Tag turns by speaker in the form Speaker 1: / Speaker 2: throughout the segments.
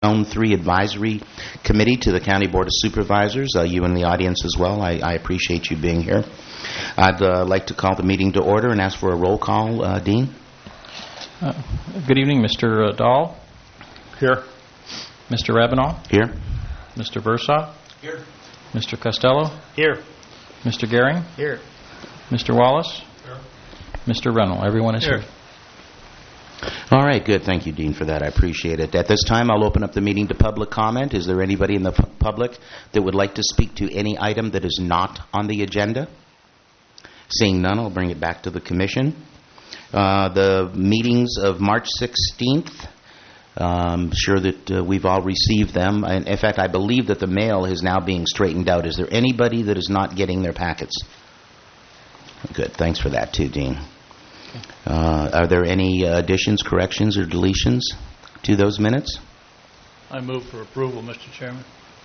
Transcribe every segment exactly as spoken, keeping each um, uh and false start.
Speaker 1: Zone three Advisory Committee to the County Board of Supervisors. Uh, you in the audience as well. I, I appreciate you being here. I'd uh, like to call the meeting to order and ask for a roll call. Uh, Dean?
Speaker 2: Uh, good evening, Mister Uh, Dahl.
Speaker 3: Here.
Speaker 2: Mister Ravenel.
Speaker 1: Here.
Speaker 2: Mister Versa.
Speaker 3: Here.
Speaker 2: Mister Costello.
Speaker 3: Here.
Speaker 2: Mister Gehring.
Speaker 3: Here.
Speaker 2: Mister Wallace.
Speaker 3: Here.
Speaker 2: Mister Reynolds. Everyone is here. here.
Speaker 1: All right, good. Thank you, Dean, for that. I appreciate it. At this time, I'll open up the meeting to public comment. Is there anybody in the pu- public that would like to speak to any item that is not on the agenda? Seeing none, I'll bring it back to the Commission. Uh, the meetings of March sixteenth, I'm sure that uh, we've all received them. And in fact, I believe that the mail is now being straightened out. Is there anybody that is not getting their packets? Good. Thanks for that, too, Dean. Uh, are there any uh, additions, corrections, or deletions to those minutes?
Speaker 3: I move for approval, Mister Chairman.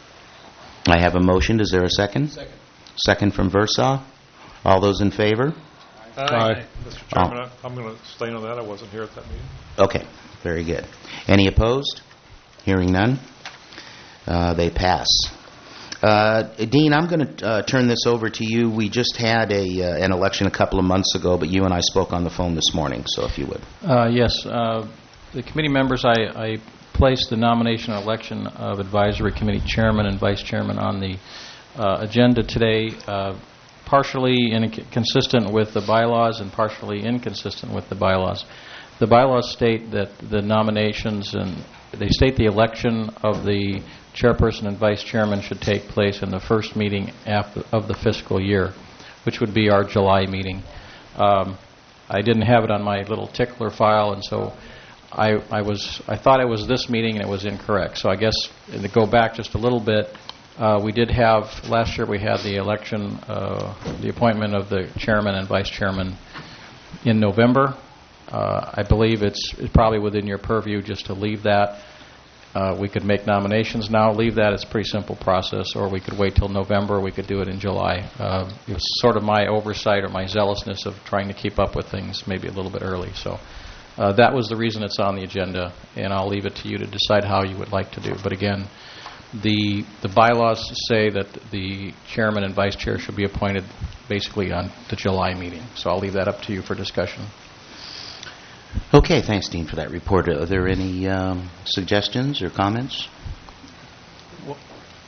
Speaker 1: I have a motion. Is there a second?
Speaker 3: Second.
Speaker 1: Second from Versa. All those in favor?
Speaker 3: Aye. Aye. Mister Chairman, oh. I'm going to abstain on that. I wasn't here at that meeting.
Speaker 1: Okay. Very good. Any opposed? Hearing none. Uh, they pass. Uh, Dean, I'm going to uh, turn this over to you. We just had a uh, an election a couple of months ago, but you and I spoke on the phone this morning, so if you would.
Speaker 2: Uh, yes. Uh, the committee members, I, I placed the nomination and election of Advisory Committee Chairman and Vice Chairman on the uh, agenda today, uh, partially inconsistent with the bylaws and partially inconsistent with the bylaws. The bylaws state that the nominations and they state the election of the chairperson and vice chairman should take place in the first meeting after, of the fiscal year, which would be our July meeting. Um, I didn't have it on my little tickler file, and so I, I was I thought it was this meeting, and it was incorrect. So I guess to go back just a little bit, uh, we did have last year we had the election, uh, the appointment of the chairman and vice chairman in November. Uh, I believe it's, it's probably within your purview just to leave that. Uh, we could make nominations now, leave that. It's a pretty simple process, or we could wait till November. We could do it in July. Uh, it was sort of my oversight or my zealousness of trying to keep up with things maybe a little bit early. So uh, that was the reason it's on the agenda, and I'll leave it to you to decide how you would like to do. But again, the the bylaws say that the chairman and vice chair should be appointed basically on the July meeting. So I'll leave that up to you for discussion.
Speaker 1: Okay, thanks, Dean, for that report. Are there any um, suggestions or comments?
Speaker 3: Well,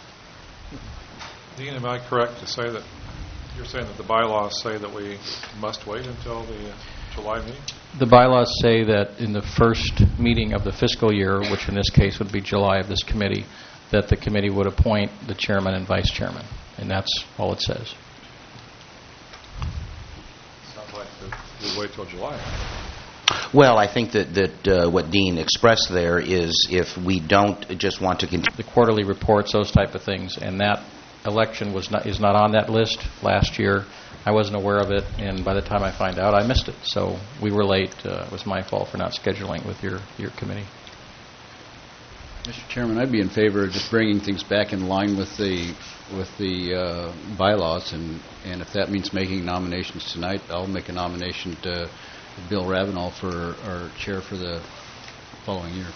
Speaker 3: Dean, am I correct to say that you're saying that the bylaws say that we must wait until the uh, July meeting?
Speaker 2: The bylaws say that in the first meeting of the fiscal year, which in this case would be July of this committee, that the committee would appoint the chairman and vice chairman, and that's all it says.
Speaker 3: Sounds like we wait till July.
Speaker 1: Well, I think that, that uh, what Dean expressed there is if we don't just want to continue.
Speaker 2: The quarterly reports, those type of things, and that election was not is not on that list last year. I wasn't aware of it, and by the time I find out, I missed it. So we were late. Uh, it was my fault for not scheduling with your, your committee.
Speaker 4: Mister Chairman, I'd be in favor of just bringing things back in line with the with the uh, bylaws, and, and if that means making nominations tonight, I'll make a nomination to Bill Ravenel for our chair for the following year.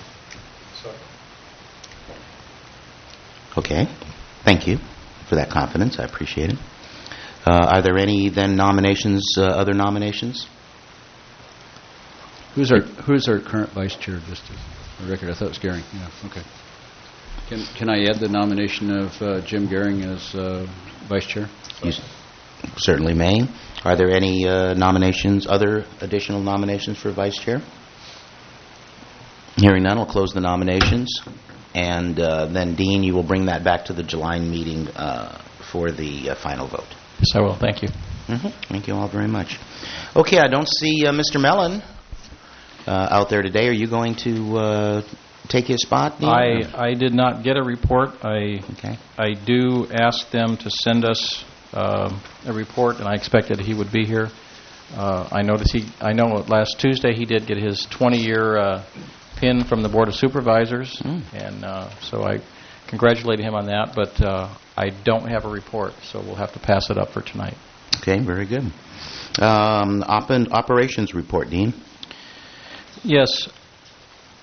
Speaker 1: Okay. Thank you for that confidence. I appreciate it. Uh, are there any then nominations, uh, other nominations?
Speaker 4: Who's our Who's our current vice chair? Just for the record, I thought it was Gehring. Yeah. Okay. Can Can I add the nomination of uh, Jim Gehring as uh, vice chair?
Speaker 1: You certainly may. Are there any uh, nominations, other additional nominations for vice chair? Hearing none, I'll close the nominations. And uh, then, Dean, you will bring that back to the July meeting uh, for the uh, final vote.
Speaker 2: Yes, I will. Thank you.
Speaker 1: Mm-hmm. Thank you all very much. Okay, I don't see uh, Mister Mellon uh, out there today. Are you going to uh, take his spot, Dean?
Speaker 2: I, I did not get a report. I,
Speaker 1: okay.
Speaker 2: I do ask them to send us Uh, a report, and I expected he would be here. Uh, I noticed he. I know last Tuesday he did get his twenty-year uh, pin from the Board of Supervisors, mm. and uh, so I congratulated him on that. But uh, I don't have a report, so we'll have to pass it up for tonight.
Speaker 1: Okay, very good. Um, op- operations report, Dean.
Speaker 2: Yes,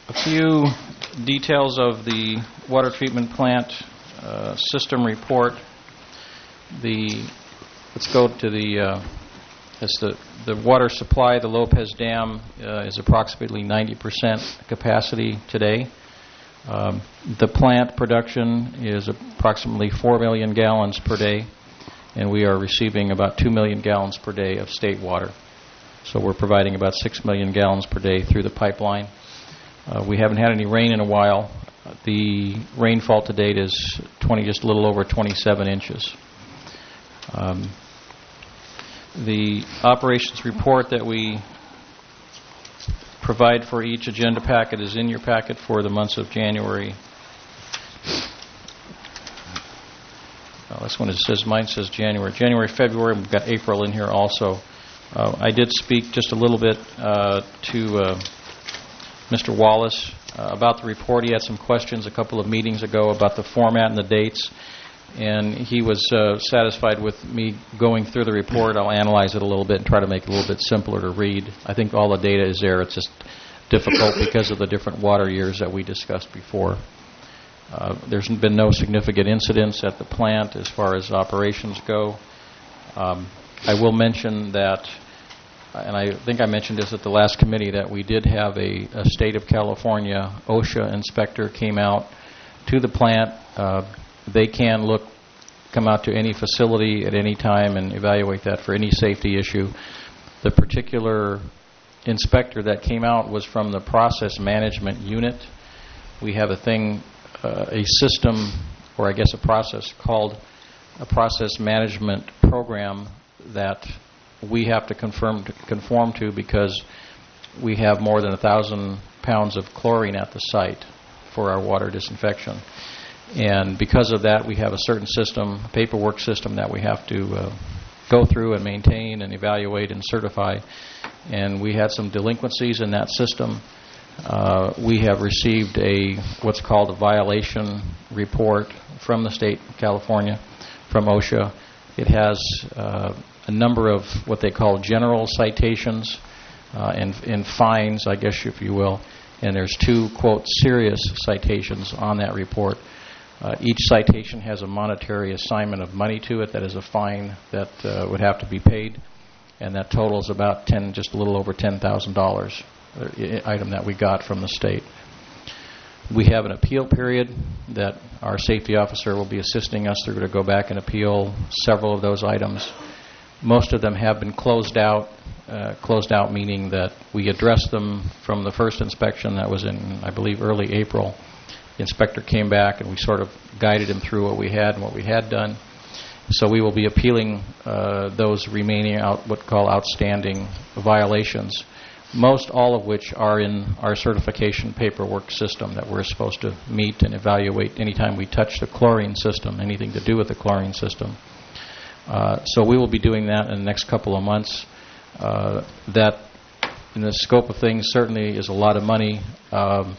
Speaker 2: A few details of the water treatment plant uh, system report. The let's go to the uh, as the the water supply. The Lopez Dam uh, is approximately ninety percent capacity today. Um, the plant production is approximately four million gallons per day, and we are receiving about two million gallons per day of state water. So we're providing about six million gallons per day through the pipeline. Uh, we haven't had any rain in a while. The rainfall to date is twenty, just a little over twenty-seven inches. Um, the operations report that we provide for each agenda packet is in your packet for the months of January. Oh, this one is, says mine says January. January, February. We've got April in here also. Uh, I did speak just a little bit uh, to uh, Mister Wallace uh, about the report. He had some questions a couple of meetings ago about the format and the dates, and he was uh, satisfied with me going through the report. I'll analyze it a little bit and try to make it a little bit simpler to read. I think all the data is there. It's just difficult because of the different water years that we discussed before. Uh, there's been no significant incidents at the plant as far as operations go. Um, I will mention that, and I think I mentioned this at the last committee, that we did have a, a State of California OSHA inspector came out to the plant. Uh, they can look, come out to any facility at any time and evaluate that for any safety issue. The particular inspector that came out was from the process management unit. We have a thing, uh, a system, or I guess a process called a process management program that we have to confirm to conform to because we have more than a thousand pounds of chlorine at the site for our water disinfection. And because of that, we have a certain system, paperwork system that we have to uh, go through and maintain and evaluate and certify. And we had some delinquencies in that system. Uh, we have received a what's called a violation report from the state of California, from OSHA. It has uh, a number of what they call general citations uh, and, and fines, I guess if you will, and there's two, quote, serious citations on that report. Uh, each citation has a monetary assignment of money to it that is a fine that uh, would have to be paid, and that totals about ten, just a little over ten thousand dollars, uh, item that we got from the state. We have an appeal period that our safety officer will be assisting us through to go back and appeal several of those items. Most of them have been closed out, uh, closed out meaning that we addressed them from the first inspection that was in, I believe, early April. The inspector came back and we sort of guided him through what we had and what we had done. So we will be appealing uh, those remaining out, what we call outstanding violations, most all of which are in our certification paperwork system that we're supposed to meet and evaluate anytime we touch the chlorine system, anything to do with the chlorine system. Uh, so we will be doing that in the next couple of months. Uh, that, in the scope of things, certainly is a lot of money. Um,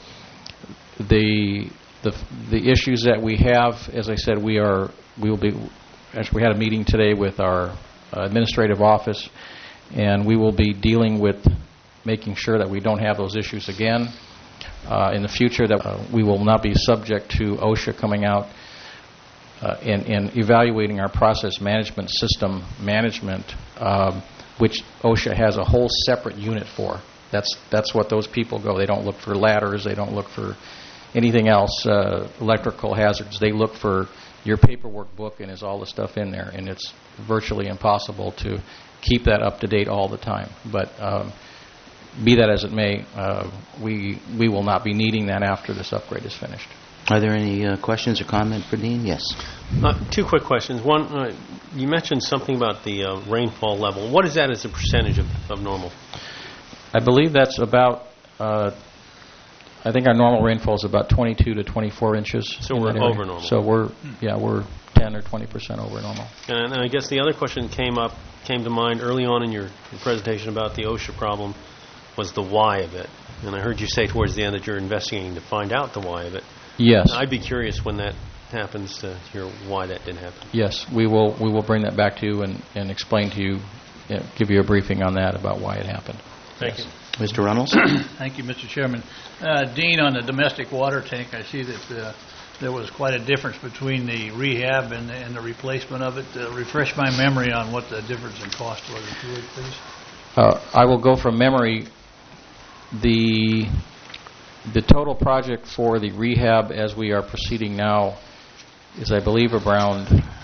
Speaker 2: the the the issues that we have, as I said, we are we will be. Actually, we had a meeting today with our uh, administrative office, and we will be dealing with making sure that we don't have those issues again uh, in the future. That uh, we will not be subject to OSHA coming out. Uh, and, and evaluating our process management system management, um, which OSHA has a whole separate unit for. That's that's what those people go. They don't look for ladders. They don't look for anything else, uh, electrical hazards. They look for your paperwork book and is all the stuff in there. And it's virtually impossible to keep that up to date all the time. But um, be that as it may, uh, we we will not be needing that after this upgrade is finished.
Speaker 1: Are there any uh, questions or comment for Dean? Yes.
Speaker 5: Uh, two quick questions. One, uh, you mentioned something about the uh, rainfall level. What is that as a percentage of, of normal?
Speaker 2: I believe that's about, uh, I think our normal rainfall is about twenty-two to twenty-four inches.
Speaker 5: So we're over normal.
Speaker 2: So we're, yeah, we're ten or twenty percent over normal.
Speaker 5: And I guess the other question came up, came to mind early on in your presentation about the OSHA problem was the why of it. And I heard you say towards the end that you're investigating to find out the why of it.
Speaker 2: Yes.
Speaker 5: I'd be curious when that happens to hear why that didn't happen.
Speaker 2: Yes, we will we will bring that back to you and, and explain to you, you know, give you a briefing on that about why it happened.
Speaker 6: Thank
Speaker 2: Yes.
Speaker 6: you.
Speaker 1: Mister Runnels?
Speaker 6: Thank you, Mister Chairman. Uh, Dean, on the domestic water tank, I see that uh, there was quite a difference between the rehab and the, and the replacement of it. Uh, refresh my memory on what the difference in cost was, if you would, please.
Speaker 2: Uh, I will go from memory. The the total project for the rehab as we are proceeding now is, I believe, around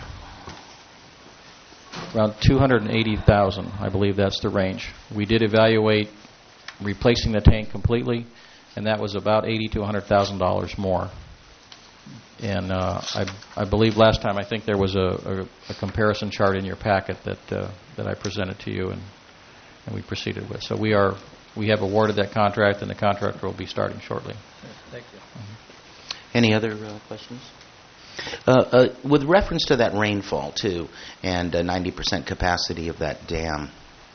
Speaker 2: around two hundred eighty thousand. I believe that's the range. We did evaluate replacing the tank completely, and that was about eighty to one hundred thousand dollars more. And uh, I, I believe last time I think there was a, a, a comparison chart in your packet that uh, that I presented to you and and we proceeded with. So we are we have awarded that contract, and the contractor will be starting shortly.
Speaker 6: Thank you.
Speaker 1: Any other uh, questions? Uh, uh, with reference to that rainfall, too, and uh, ninety percent capacity of that dam,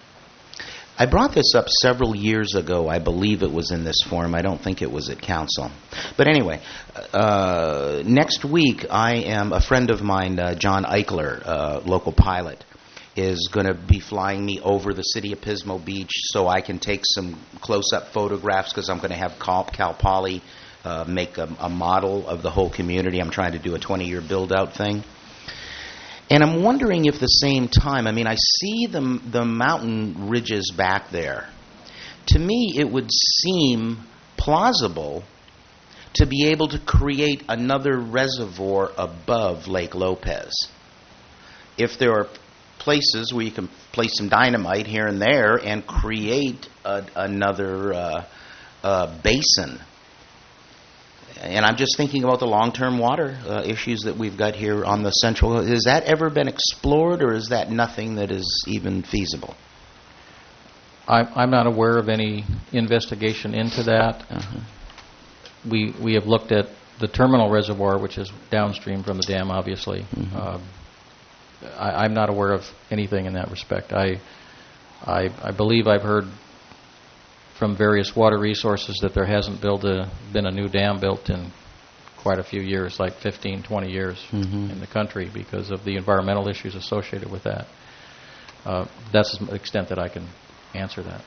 Speaker 1: I brought this up several years ago. I believe it was in this forum. I don't think it was at council. But anyway, uh, next week I am, a friend of mine, uh, John Eichler, uh, local pilot, is going to be flying me over the city of Pismo Beach so I can take some close-up photographs, because I'm going to have Cal, Cal Poly uh, make a, a model of the whole community. I'm trying to do a twenty-year build-out thing. And I'm wondering if the same time, I mean, I see the, the mountain ridges back there. To me, it would seem plausible to be able to create another reservoir above Lake Lopez. If there are places where you can place some dynamite here and there and create a, another uh, uh, basin. And I'm just thinking about the long-term water uh, issues that we've got here on the central. Has that ever been explored, or is that nothing that is even feasible?
Speaker 2: I'm, I'm not aware of any investigation into that.
Speaker 1: Uh-huh.
Speaker 2: We we have looked at the terminal reservoir, which is downstream from the dam, obviously.
Speaker 1: Mm-hmm.
Speaker 2: Uh, I, I'm not aware of anything in that respect. I, I, I believe I've heard from various water resources that there hasn't built a, been a new dam built in quite a few years, like fifteen, twenty years
Speaker 1: Mm-hmm.
Speaker 2: in the country, because of the environmental issues associated with that. Uh, that's the extent that I can answer that.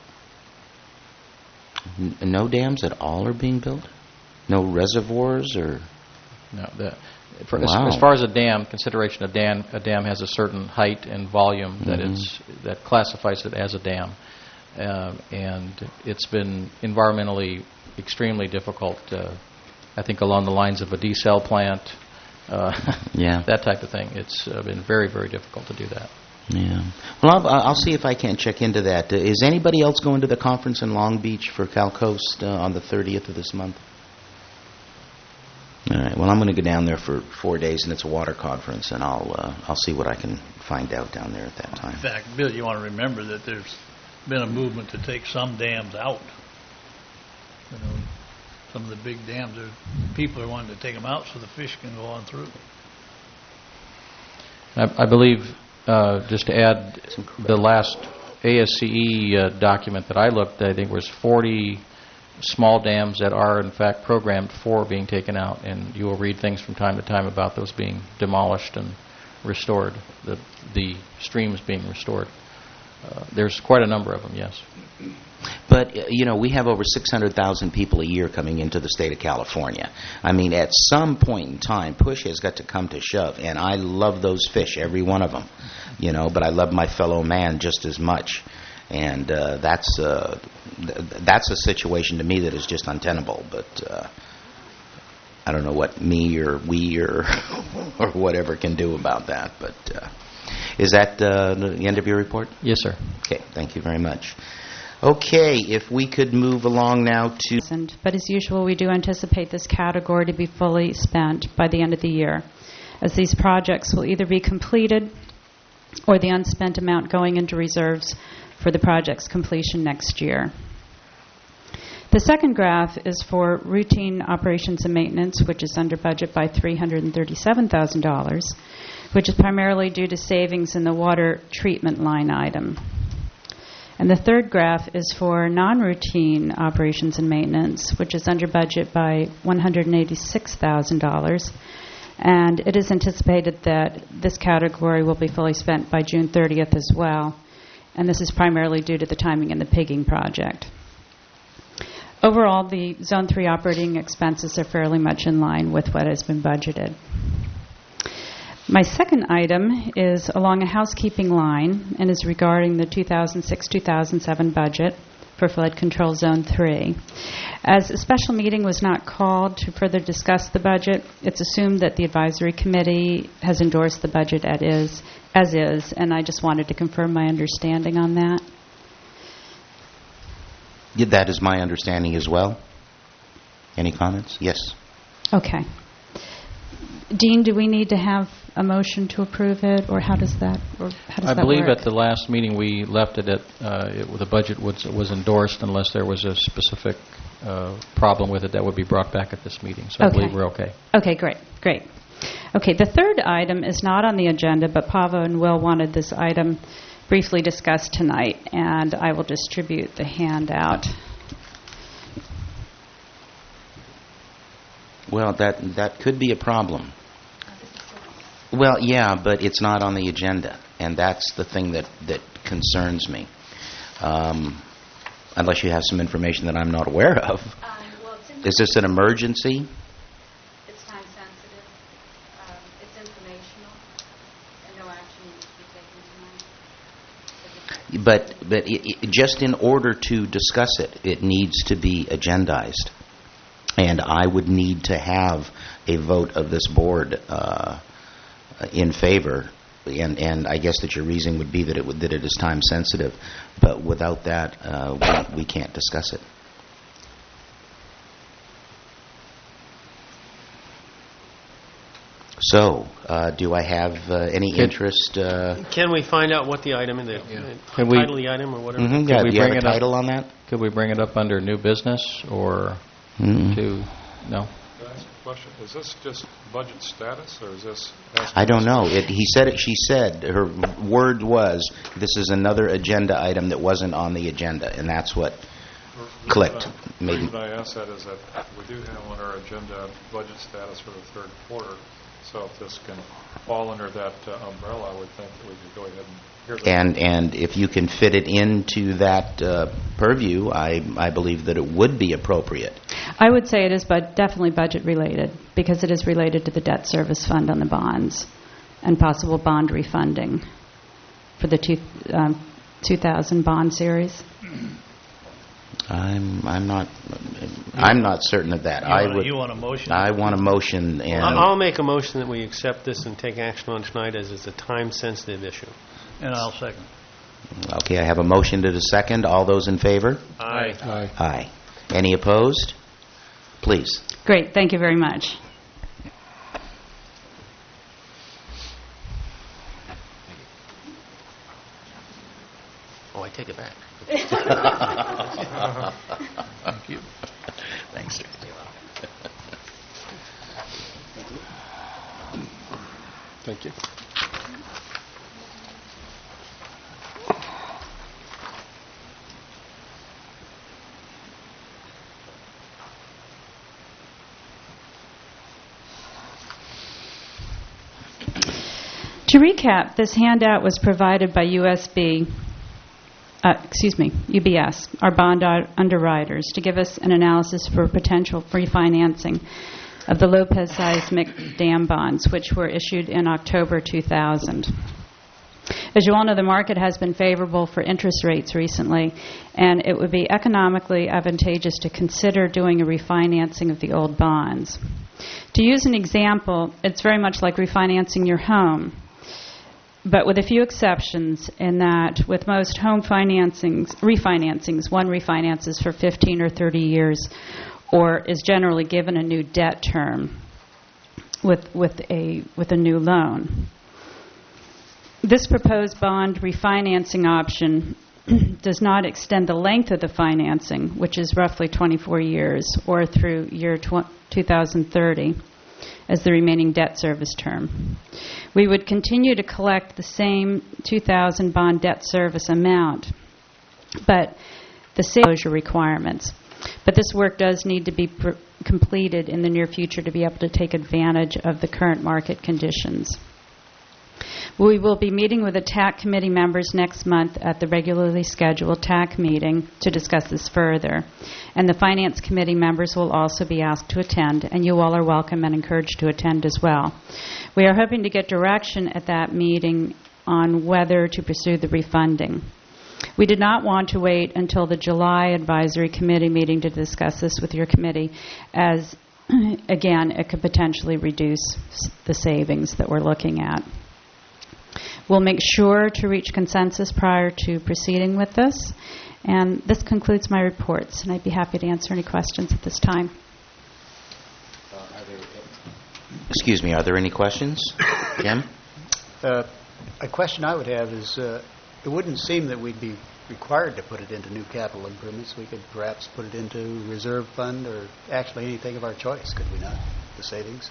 Speaker 1: N- no dams at all are being built? No reservoirs or...
Speaker 2: No, the, for,
Speaker 1: Wow.
Speaker 2: as, as far as a dam, consideration of dam, a dam has a certain height and volume that
Speaker 1: Mhm.
Speaker 2: it's that classifies it as a dam, uh, and it's been environmentally extremely difficult. Uh, I think along the lines of a desal plant, uh,
Speaker 1: Yeah.
Speaker 2: that type of thing. It's uh, been very, very difficult to do that.
Speaker 1: Yeah. Well, I'll, I'll see if I can't check into that. Uh, is anybody else going to the conference in Long Beach for Cal Coast uh, on the thirtieth of this month? All right. Well, I'm going to go down there for four days, and it's a water conference, and I'll uh, I'll see what I can find out down there at that time.
Speaker 6: In fact, Bill, you want to remember that there's been a movement to take some dams out. You know, some of the big dams, there, people are wanting to take them out so the fish can go on through.
Speaker 2: I, I believe, uh, just to add, the last A S C E uh, document that I looked, I think was forty small dams that are in fact programmed for being taken out, and you will read things from time to time about those being demolished and restored, the the streams being restored. Uh, there's quite a number of them, yes.
Speaker 1: But, uh, you know, we have over six hundred thousand people a year coming into the state of California. I mean, at some point in time, push has got to come to shove, and I love those fish, every one of them, you know, but I love my fellow man just as much. And uh, that's uh, th- that's a situation to me that is just untenable. But uh, I don't know what me or we or or whatever can do about that. But uh, is that uh, the end of your report?
Speaker 2: Yes, sir.
Speaker 1: Okay, thank you very much. Okay, if we could move along now to...
Speaker 7: But as usual, we do anticipate this category to be fully spent by the end of the year, as these projects will either be completed or the unspent amount going into reserves for the project's completion next year. The second graph is for routine operations and maintenance, which is under budget by three hundred thirty-seven thousand dollars, which is primarily due to savings in the water treatment line item. And the third graph is for non-routine operations and maintenance, which is under budget by one hundred eighty-six thousand dollars. And it is anticipated that this category will be fully spent by June thirtieth as well. and this is primarily due to the timing in the pigging project. Overall, the Zone three operating expenses are fairly much in line with what has been budgeted. My second item is along a housekeeping line and is regarding the two thousand six two thousand seven budget for Flood Control Zone three. As a special meeting was not called to further discuss the budget, it's assumed that the advisory committee has endorsed the budget as is, as is, and I just wanted to confirm my understanding on that.
Speaker 1: Yeah, that is my understanding as well. Any comments? Yes.
Speaker 7: Okay. Dean, do we need to have a motion to approve it, or how does that, or how does
Speaker 2: I
Speaker 7: that
Speaker 2: believe
Speaker 7: work?
Speaker 2: at the last meeting we left it at, uh, it, the budget was, was endorsed unless there was a specific uh, problem with it that would be brought back at this meeting. So I
Speaker 7: Okay.
Speaker 2: believe we're okay.
Speaker 7: Okay, great, great. Okay, the third item is not on the agenda, but Pavo and Will wanted this item briefly discussed tonight, and I will distribute the handout.
Speaker 1: Well, that that could be a problem. Well, yeah, but it's not on the agenda, and that's the thing that, that concerns me. Um, unless you have some information that I'm not aware of.
Speaker 8: Um, well, it's
Speaker 1: Is this an emergency?
Speaker 8: It's time sensitive. Um, it's informational, and no action needs to be taken tonight.
Speaker 1: But but it, it, just in order to discuss it, it needs to be agendized. And I would need to have a vote of this board uh, in favor. And, and I guess that your reasoning would be that it would, that it is time sensitive. But without that, uh, we, we can't discuss it. So, uh, do I have uh, any
Speaker 2: Can-
Speaker 1: interest? Uh,
Speaker 5: Can we find out what the item, in the the
Speaker 2: Can we-
Speaker 5: title of the item or whatever?
Speaker 1: mhm, yeah,
Speaker 2: we
Speaker 1: do you have
Speaker 2: bring
Speaker 1: a
Speaker 2: it up?
Speaker 1: title on that?
Speaker 2: Could we bring it up under new business or
Speaker 1: Mm.
Speaker 2: to, no?
Speaker 3: Can I ask a question? Is this just budget status, or is this...
Speaker 1: I don't know. It, he said it. She said her word was, "This is another agenda item that wasn't on the agenda," and that's what clicked.
Speaker 3: The
Speaker 1: Maybe.
Speaker 3: reason I ask that is that we do have on our agenda budget status for the third quarter, so if this can fall under that uh, umbrella, I would think that we could go ahead and hear that.
Speaker 1: And and if you can fit it into that uh, purview, I I believe that it would be appropriate.
Speaker 7: I would say it is but definitely budget related, because it is related to the debt service fund on the bonds and possible bond refunding for the two, um, two thousand bond series.
Speaker 1: I'm I'm not I'm not certain of that.
Speaker 6: You
Speaker 1: I
Speaker 6: want a-
Speaker 1: would.
Speaker 6: you want a motion?
Speaker 1: I want a motion, and
Speaker 5: I'll I'll make a motion that we accept this and take action on tonight as it's a time-sensitive issue.
Speaker 6: And I'll second.
Speaker 1: okay. I have a motion to the second. All those in favor?
Speaker 5: Aye.
Speaker 4: Aye.
Speaker 1: Aye. Any opposed? Please.
Speaker 7: Great, thank you very much.
Speaker 1: Oh, I take it back.
Speaker 6: Thank you.
Speaker 1: Thanks, sir.
Speaker 5: Thank you.
Speaker 7: To recap, this handout was provided by U S B, uh, excuse me, U B S, our bond u- underwriters, to give us an analysis for potential refinancing of the Lopez Seismic Dam bonds, which were issued in October two thousand. As you all know, the market has been favorable for interest rates recently, and it would be economically advantageous to consider doing a refinancing of the old bonds. To use an example, it's very much like refinancing your home, but with a few exceptions, in that with most home financings, refinancings, one refinances for fifteen or thirty years, or is generally given a new debt term with with a with a new loan. This proposed bond refinancing option does not extend the length of the financing, which is roughly twenty-four years, or through year tw- two thousand thirty as the remaining debt service term. We would continue to collect the same two thousand bond debt service amount, but the same closure requirements. But this work does need to be pr- completed in the near future to be able to take advantage of the current market conditions. We will be meeting with the T A C committee members next month at the regularly scheduled T A C meeting to discuss this further. And the Finance committee members will also be asked to attend, and you all are welcome and encouraged to attend as well. We are hoping to get direction at that meeting on whether to pursue the refunding. We did not want to wait until the July advisory committee meeting to discuss this with your committee, as, again, it could potentially reduce the savings that we're looking at. We'll make sure to reach consensus prior to proceeding with this. And this concludes my reports, and I'd be happy to answer any questions at this time.
Speaker 1: Excuse me, are there any questions? Jim?
Speaker 9: Uh, a question I would have is, uh, it wouldn't seem that we'd be required to put it into new capital improvements. We could perhaps put it into reserve fund or actually anything of our choice, could we not, the savings?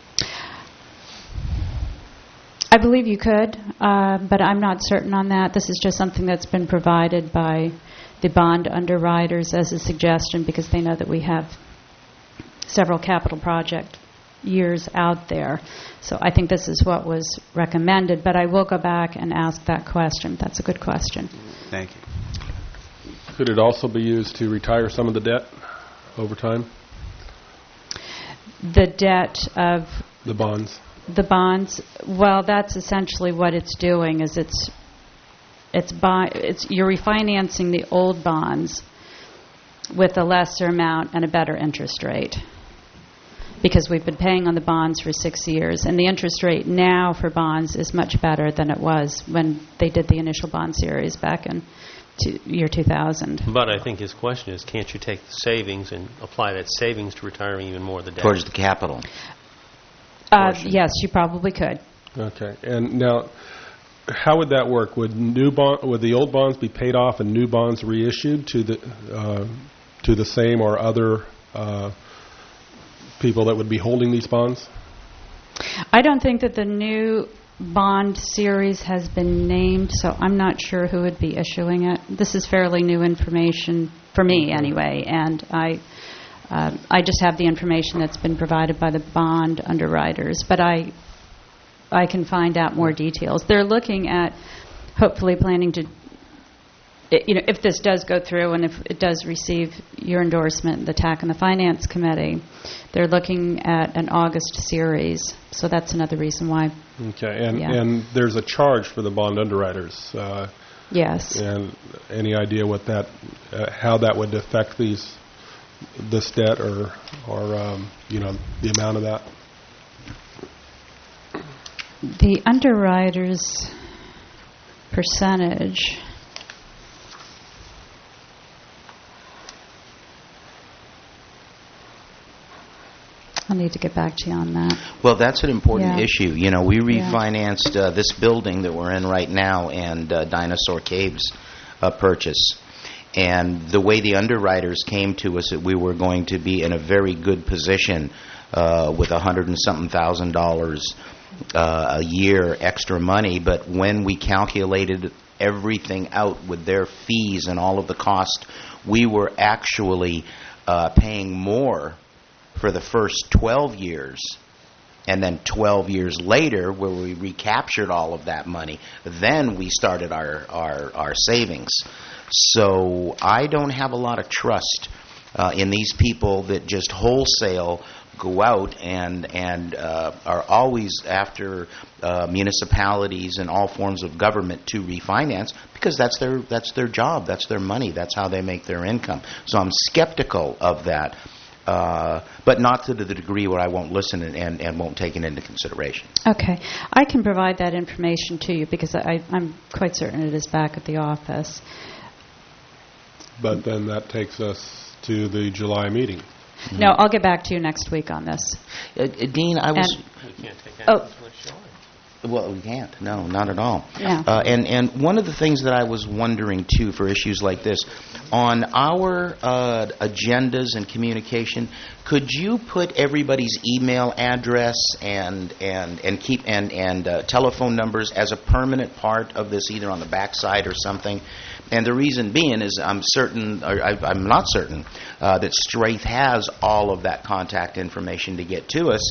Speaker 7: I believe you could, uh, but I'm not certain on that. This is just something that's been provided by the bond underwriters as a suggestion because they know that we have several capital project years out there. So I think this is what was recommended, but I will go back and ask that question. That's a good question.
Speaker 9: Thank you.
Speaker 10: Could it also be used to retire some of the debt over time?
Speaker 7: The debt of
Speaker 10: The bonds?
Speaker 7: the bonds, well, that's essentially what it's doing. Is it's it's buy it's you're refinancing the old bonds with a lesser amount and a better interest rate, because we've been paying on the bonds for six years, and the interest rate now for bonds is much better than it was when they did the initial bond series back in two, year two thousand.
Speaker 5: But I think his question is, can't you take the savings and apply that savings to retiring even more of the debt?
Speaker 1: Towards the capital.
Speaker 7: Uh, yes, you probably could.
Speaker 10: Okay. And now, how would that work? Would new bond, would the old bonds be paid off and new bonds reissued to the uh, to the same or other uh, people that would be holding these bonds?
Speaker 7: I don't think that the new bond series has been named, so I'm not sure who would be issuing it. This is fairly new information for me, anyway, and I. Uh, I just have the information that's been provided by the bond underwriters, but I I can find out more details. They're looking at hopefully planning to, you know, if this does go through and if it does receive your endorsement, the T A C and the Finance Committee, they're looking at an August series. So that's another reason why.
Speaker 10: Okay, and
Speaker 7: Yeah.
Speaker 10: and there's a charge for the bond underwriters. Uh,
Speaker 7: Yes.
Speaker 10: and any idea what that, uh, how that would affect these? This debt, or, or um, you know, the amount of that?
Speaker 7: The underwriter's percentage. I'll need to get back to you on that.
Speaker 1: Well, that's an important
Speaker 7: Yeah.
Speaker 1: issue. You know, we
Speaker 7: Yeah.
Speaker 1: refinanced uh, this building that we're in right now and uh, Dinosaur Caves uh, purchase. And the way the underwriters came to us, that we were going to be in a very good position uh, with a hundred and something thousand dollars uh, a year extra money. But when we calculated everything out with their fees and all of the cost, we were actually uh, paying more for the first twelve years. And then twelve years later, where we recaptured all of that money, then we started our, our, our savings. So I don't have a lot of trust uh, in these people that just wholesale go out and and uh, are always after uh, municipalities and all forms of government to refinance, because that's their that's their job, that's their money, that's how they make their income. So I'm skeptical of that, uh, but not to the degree where I won't listen and, and, and won't take it into consideration.
Speaker 7: Okay. I can provide that information to you because I, I'm quite certain it is back at the office.
Speaker 10: But then that takes us to the July meeting.
Speaker 7: No, I'll get back to you next week on this.
Speaker 1: Uh, uh, Dean, I was...
Speaker 7: And-
Speaker 5: We can't take that
Speaker 7: Oh.
Speaker 5: until it's showing.
Speaker 1: Well, we can't. No, not at all.
Speaker 7: Yeah.
Speaker 1: Uh, and, and one of the things that I was wondering, too, for issues like this, on our uh, agendas and communication, could you put everybody's email address and and and keep and and uh, telephone numbers as a permanent part of this, either on the backside or something? And the reason being is I'm certain, or I, I'm not certain, uh, that Straith has all of that contact information to get to us.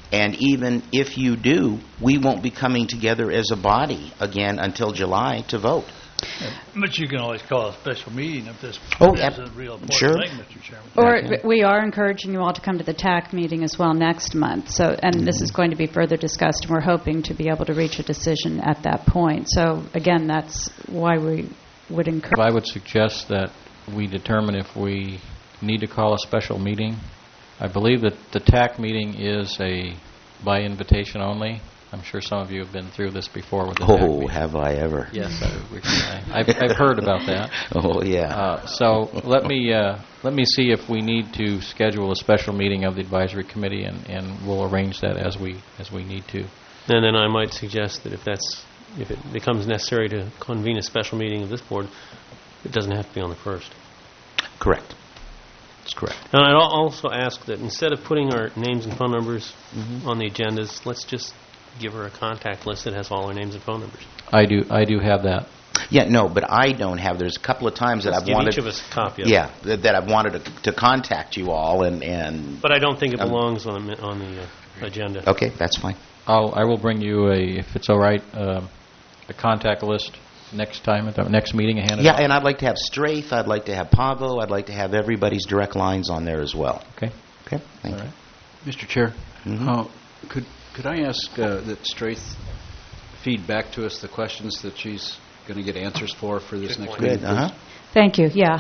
Speaker 1: And even if you do, we won't be coming together as a body again until July to vote.
Speaker 6: But you can always call a special meeting if this
Speaker 1: Oh,
Speaker 6: is
Speaker 1: yep.
Speaker 6: a real important
Speaker 1: Sure.
Speaker 6: thing, Mister Chairman.
Speaker 7: Or
Speaker 1: Okay.
Speaker 7: we are encouraging you all to come to the T A C meeting as well next month. So, and this is going to be further discussed, and we're hoping to be able to reach a decision at that point. So, again, that's why we would encourage.
Speaker 2: I would suggest that we determine if we need to call a special meeting. I believe that the T A C meeting is a by invitation only. I'm sure some of you have been through this before with the T A C
Speaker 1: Oh,
Speaker 2: meeting.
Speaker 1: have I ever?
Speaker 2: Yes, I, we- I- I've, I've heard about that.
Speaker 1: Oh, yeah.
Speaker 2: Uh, so let me uh, let me see if we need to schedule a special meeting of the advisory committee, and, and we'll arrange that as we as we need to.
Speaker 5: And then I might suggest that if that's if it becomes necessary to convene a special meeting of this board, it doesn't have to be on the first.
Speaker 1: Correct. That's correct.
Speaker 5: And I'd al- also ask that instead of putting our names and phone numbers
Speaker 1: Mm-hmm.
Speaker 5: on the agendas, let's just give her a contact list that has all our names and phone numbers.
Speaker 2: I do I do have that.
Speaker 1: Yeah, no, but I don't have. There's a couple of times that
Speaker 5: Let's
Speaker 1: I've
Speaker 5: give
Speaker 1: wanted.
Speaker 5: each of us a copy of it.
Speaker 1: Yeah, that, that I've wanted to, to contact you all, and and.
Speaker 5: But I don't think it
Speaker 1: Um,
Speaker 5: belongs on the, on the uh, agenda.
Speaker 1: Okay, that's fine.
Speaker 2: I'll I will bring you a if it's all right um, a contact list next time at the next meeting. and hand it
Speaker 1: Yeah,
Speaker 2: out.
Speaker 1: and I'd like to have Strafe. I'd like to have Pavo. I'd like to have everybody's direct lines on there as well.
Speaker 2: Okay.
Speaker 1: Okay, thank
Speaker 2: All
Speaker 1: you.
Speaker 2: right.
Speaker 4: Mister Chair,
Speaker 1: Mhm.
Speaker 4: uh, could could I ask uh, that Straith feed back to us the questions that she's going to get answers for for this
Speaker 5: Good
Speaker 4: next
Speaker 5: point.
Speaker 4: meeting?
Speaker 1: Good. Uh huh.
Speaker 7: Thank you. Yeah.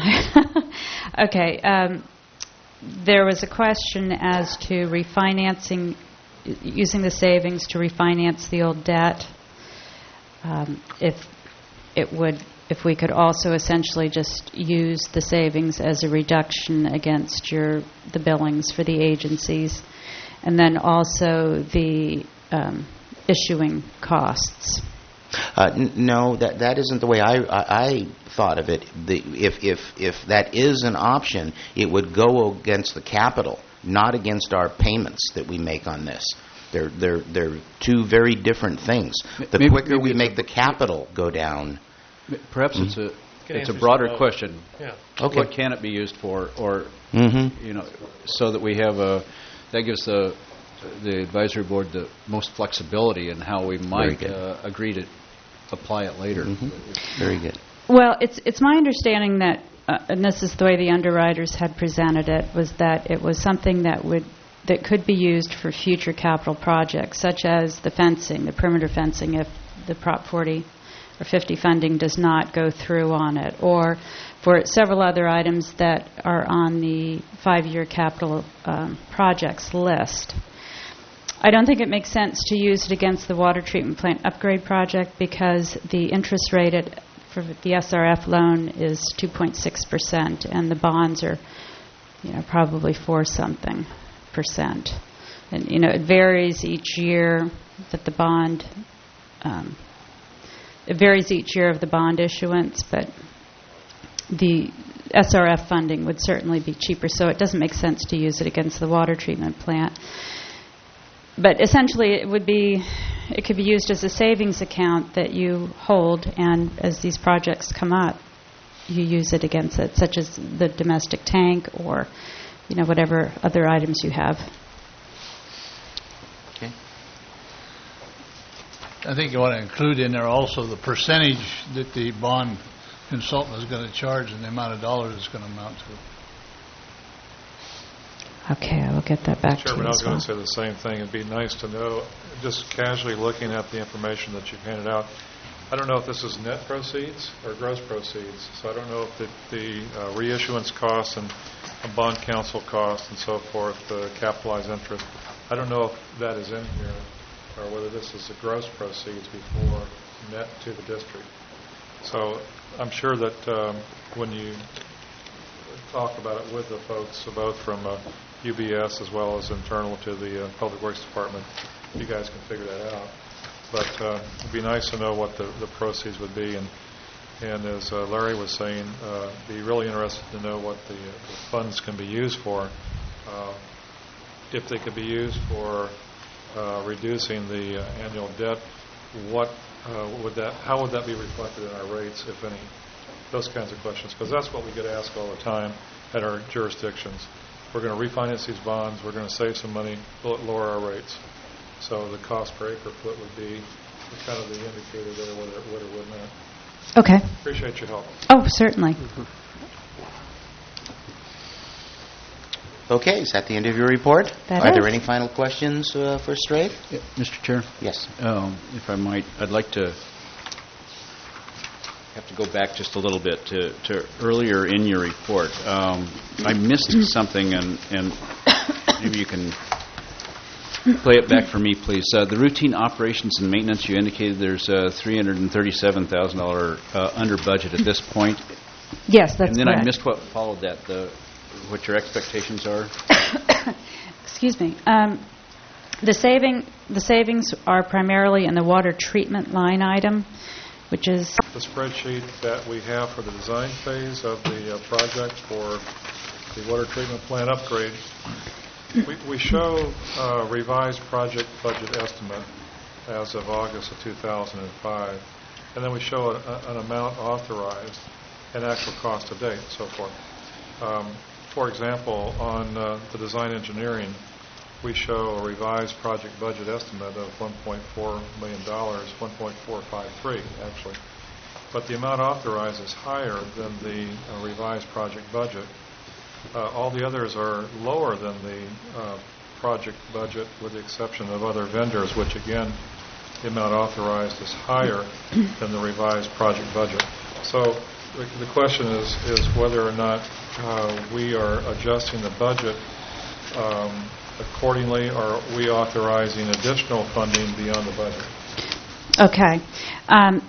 Speaker 7: Okay. Um, there was a question as to refinancing, y- using the savings to refinance the old debt. Um, if it would, if we could also essentially just use the savings as a reduction against your the billings for the agencies, and then also the um, issuing costs.
Speaker 1: Uh, n- no, that that isn't the way I, I, I thought of it. The, if if if that is an option, it would go against the capital, not against our payments that we make on this. They're they're they're two very different things. The
Speaker 4: Maybe-
Speaker 1: quicker
Speaker 4: maybe
Speaker 1: we
Speaker 4: it's
Speaker 1: make
Speaker 4: a-
Speaker 1: the capital go down.
Speaker 4: Perhaps it's a
Speaker 5: Good
Speaker 4: it's a
Speaker 5: answers
Speaker 4: broader
Speaker 5: to both.
Speaker 4: question.
Speaker 5: Yeah.
Speaker 1: Okay.
Speaker 4: What can it be used for, or
Speaker 1: Mm-hmm.
Speaker 4: you know, so that we have a that gives the the advisory board the most flexibility in how we might
Speaker 1: good.
Speaker 4: uh, agree to apply it later.
Speaker 1: Mm-hmm. Very good.
Speaker 7: Well, it's it's my understanding that, uh, and this is the way the underwriters had presented it, was that it was something that would that could be used for future capital projects, such as the fencing, the perimeter fencing, if the Prop forty or fifty funding does not go through on it, or for several other items that are on the five-year capital um, projects list. I don't think it makes sense to use it against the water treatment plant upgrade project because the interest rate at, for the S R F loan is two point six percent, and the bonds are, you know, probably four something percent. And you know, it varies each year that the bond. Um, it varies each year of the bond issuance, but the S R F funding would certainly be cheaper. So it doesn't make sense to use it against the water treatment plant. But essentially, it would be, it could be used as a savings account that you hold, and as these projects come up, you use it against it, such as the domestic tank or, you know, whatever other items you have.
Speaker 1: Okay.
Speaker 6: I think you want to include in there also the percentage that the bond consultant is going to charge and the amount of dollars it's going to amount to.
Speaker 7: Okay, I will get that back to
Speaker 3: Chairman,
Speaker 7: you
Speaker 3: I was
Speaker 7: as
Speaker 3: going
Speaker 7: well.
Speaker 3: to say the same thing. It'd be nice to know, just casually looking at the information that you've handed out, I don't know if this is net proceeds or gross proceeds, so I don't know if the, the uh, reissuance costs and uh, bond counsel costs and so forth, the capitalized interest, I don't know if that is in here or whether this is the gross proceeds before net to the district. So I'm sure that um, when you talk about it with the folks, uh, both from uh, U B S as well as internal to the uh, Public Works Department, you guys can figure that out. But uh, it'd be nice to know what the, the proceeds would be. And, and as uh, Larry was saying, uh, be really interested to know what the, uh, the funds can be used for. Uh, if they could be used for uh, reducing the uh, annual debt, what uh, would that? How would that be reflected in our rates, if any? Those kinds of questions, because that's what we get asked all the time at our jurisdictions. We're going to refinance these bonds. We're going to save some money, lower our rates. So the cost per acre foot would be kind of the indicator there, whether it would or would not.
Speaker 7: Okay.
Speaker 3: Appreciate your help.
Speaker 7: Oh, certainly.
Speaker 1: Okay, is that the end of your report?
Speaker 7: That
Speaker 1: Are there
Speaker 7: is.
Speaker 1: any final questions uh, for Strafe?
Speaker 4: Yeah, Mister Chair?
Speaker 1: Yes.
Speaker 4: Um, If I might, I'd like to have to go back just a little bit to, to earlier in your report. Um, I missed something, and, and maybe you can play it back for me, please. Uh, the routine operations and maintenance, you indicated there's a three hundred thirty-seven thousand dollars uh, under budget at this point.
Speaker 7: Yes, that's
Speaker 4: And then
Speaker 7: correct.
Speaker 4: I missed what followed that, the, what your expectations are.
Speaker 7: Excuse me. Um, the saving the savings are primarily in the water treatment line item, which is
Speaker 3: The spreadsheet that we have for the design phase of the uh, project for the water treatment plant upgrade, we, we show uh, revised project budget estimate as of August of two thousand five, and then we show a, a, an amount authorized and actual cost to date, and so forth. Um, for example, on uh, the design engineering, we show a revised project budget estimate of one point four million dollars, one point four five three actually. But the amount authorized is higher than the uh, revised project budget. Uh, all the others are lower than the uh, project budget, with the exception of other vendors, which again, the amount authorized is higher than the revised project budget. So the, the question is, is whether or not uh, we are adjusting the budget um, accordingly, or are we authorizing additional funding beyond the budget?
Speaker 7: okay. Um,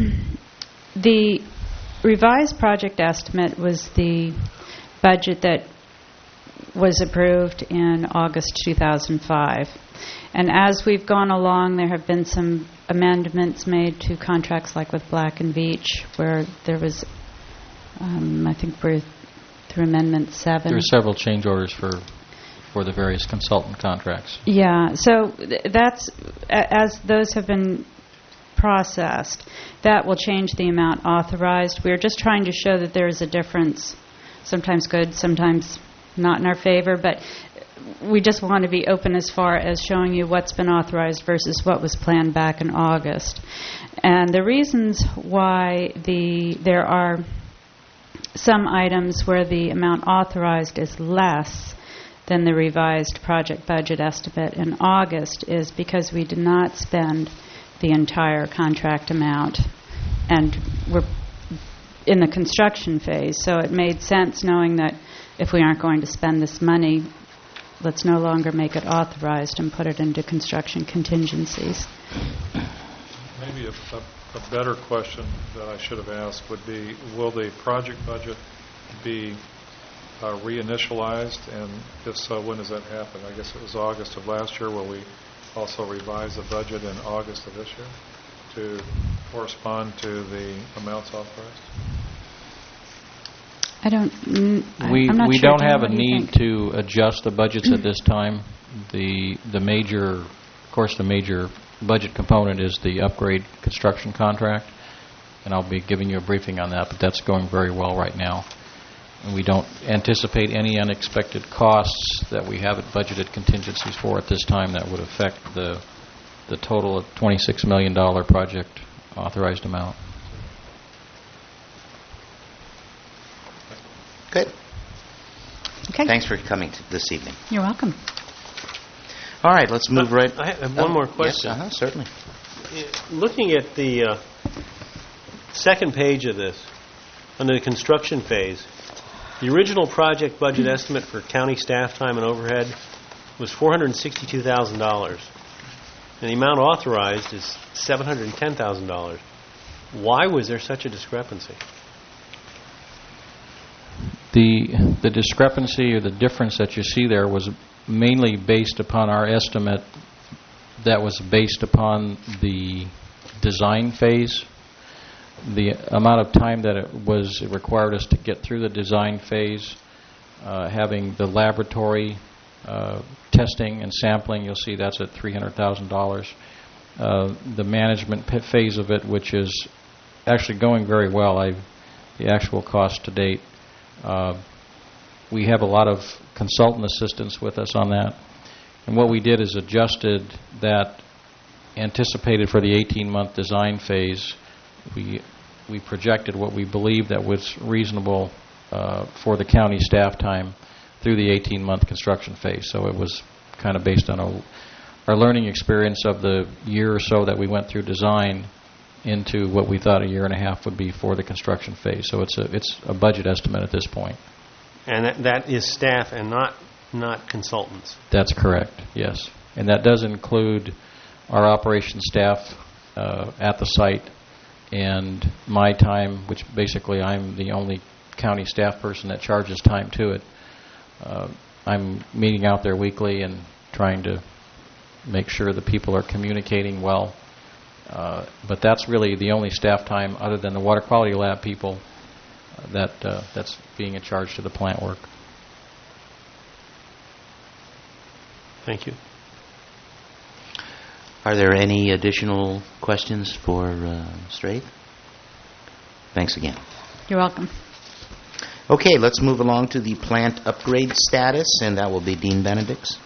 Speaker 7: the revised project estimate was the budget that was approved in August two thousand five. And as we've gone along, there have been some amendments made to contracts like with Black and Veatch, where there was, um, I think we're through Amendment seven.
Speaker 2: There are several change orders for for the various consultant contracts.
Speaker 7: Yeah, so th- that's, a- as those have been processed, that will change the amount authorized. We're just trying to show that there is a difference, sometimes good, sometimes not in our favor, but we just want to be open as far as showing you what's been authorized versus what was planned back in August. And the reasons why the there are some items where the amount authorized is less than the revised project budget estimate in August is because we did not spend the entire contract amount, and we're in the construction phase. So it made sense, knowing that if we aren't going to spend this money, let's no longer make it authorized and put it into construction contingencies.
Speaker 3: Maybe a, a, a better question that I should have asked would be, will the project budget be uh, reinitialized, and if so, when does that happen? I guess it was August of last year. Will we also revise the budget in August of this year to correspond to the amounts authorized?
Speaker 7: I don't. Mm, I,
Speaker 2: We
Speaker 7: I'm not
Speaker 2: we
Speaker 7: sure.
Speaker 2: don't
Speaker 7: Dan,
Speaker 2: have a
Speaker 7: what do you
Speaker 2: need
Speaker 7: think?
Speaker 2: to adjust the budgets at this time. The the major, of course, the major budget component is the upgrade construction contract, and I'll be giving you a briefing on that, but that's going very well right now. And we don't anticipate any unexpected costs that we haven't budgeted contingencies for at this time that would affect the the total of twenty-six million dollars project authorized amount.
Speaker 1: Good.
Speaker 7: Okay.
Speaker 1: Thanks for coming t- this evening.
Speaker 7: You're welcome.
Speaker 1: All right, let's move
Speaker 5: Uh,
Speaker 1: right...
Speaker 5: I have one
Speaker 1: Oh,
Speaker 5: more question.
Speaker 1: Yes, uh-huh, certainly.
Speaker 5: Looking at the uh, second page of this, under the construction phase, the original project budget estimate for county staff time and overhead was four hundred sixty-two thousand dollars, and the amount authorized is seven hundred ten thousand dollars. Why was there such a discrepancy?
Speaker 2: The the discrepancy or the difference that you see there was mainly based upon our estimate that was based upon the design phase. The amount of time that it was it required us to get through the design phase, uh, having the laboratory uh, testing and sampling, you'll see that's at three hundred thousand dollars. Uh, the management p- phase of it, which is actually going very well, I, the actual cost to date, uh, we have a lot of consultant assistance with us on that. And what we did is adjusted that anticipated for the eighteen-month design phase. We we projected what we believed that was reasonable uh, for the county staff time through the eighteen-month construction phase. So it was kind of based on a, our learning experience of the year or so that we went through design into what we thought a year and a half would be for the construction phase. So it's a it's a budget estimate at this point.
Speaker 5: And that, that is staff and not not consultants.
Speaker 2: That's correct, yes. And that does include our operations staff uh, at the site and my time, which basically I'm the only county staff person that charges time to it. Uh, I'm meeting out there weekly and trying to make sure the people are communicating well. Uh, but that's really the only staff time other than the water quality lab people uh, that uh, that's being in charge to the plant work.
Speaker 5: Thank you.
Speaker 1: Are there any additional questions for uh, Straith? Thanks again.
Speaker 7: You're welcome.
Speaker 1: Okay, let's move along to the plant upgrade status, and that will be Dean Benedict's.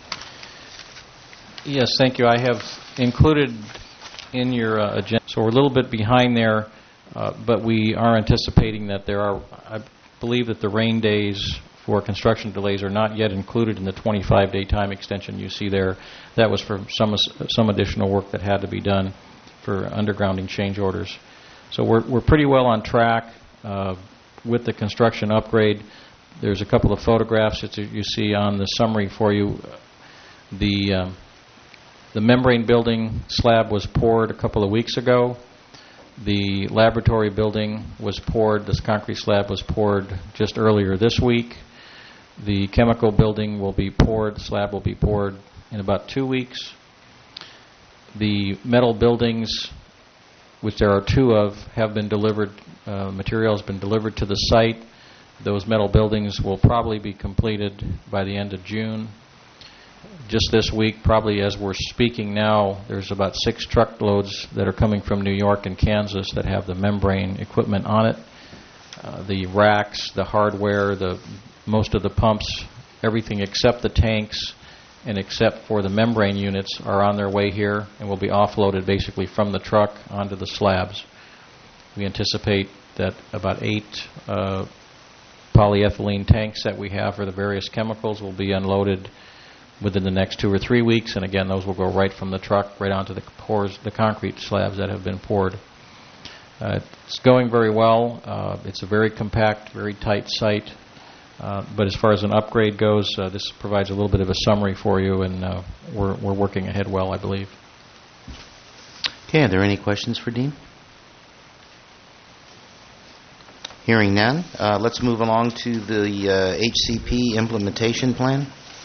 Speaker 2: Yes, thank you. I have included in your uh, agenda, so we're a little bit behind there, uh, but we are anticipating that there are, I believe that the rain days for construction delays are not yet included in the twenty-five day time extension you see there. That was for some some additional work that had to be done for undergrounding change orders. So we're we're pretty well on track uh, with the construction upgrade. There's a couple of photographs that you see on the summary for you. The um, the membrane building slab was poured a couple of weeks ago. The laboratory building was poured, this concrete slab was poured just earlier this week. The chemical building will be poured, the slab will be poured in about two weeks. The metal buildings, which there are two of, have been delivered, uh, material has been delivered to the site. Those metal buildings will probably be completed by the end of June. Just this week, probably as we're speaking now, there's about six truckloads that are coming from New York and Kansas that have the membrane equipment on it. Uh, the racks, the hardware, the most of the pumps, everything except the tanks and except for the membrane units are on their way here and will be offloaded basically from the truck onto the slabs. We anticipate that about eight uh, polyethylene tanks that we have for the various chemicals will be unloaded within the next two or three weeks, and again, those will go right from the truck right onto the pours, the concrete slabs that have been poured. Uh, it's going very well. Uh, it's a very compact, very tight site. Uh, but as far as an upgrade goes, uh, this provides a little bit of a summary for you, and uh, we're we're working ahead well, I believe.
Speaker 1: Okay, are there any questions for Dean? Hearing none, uh, let's move along to the uh, H C P implementation plan.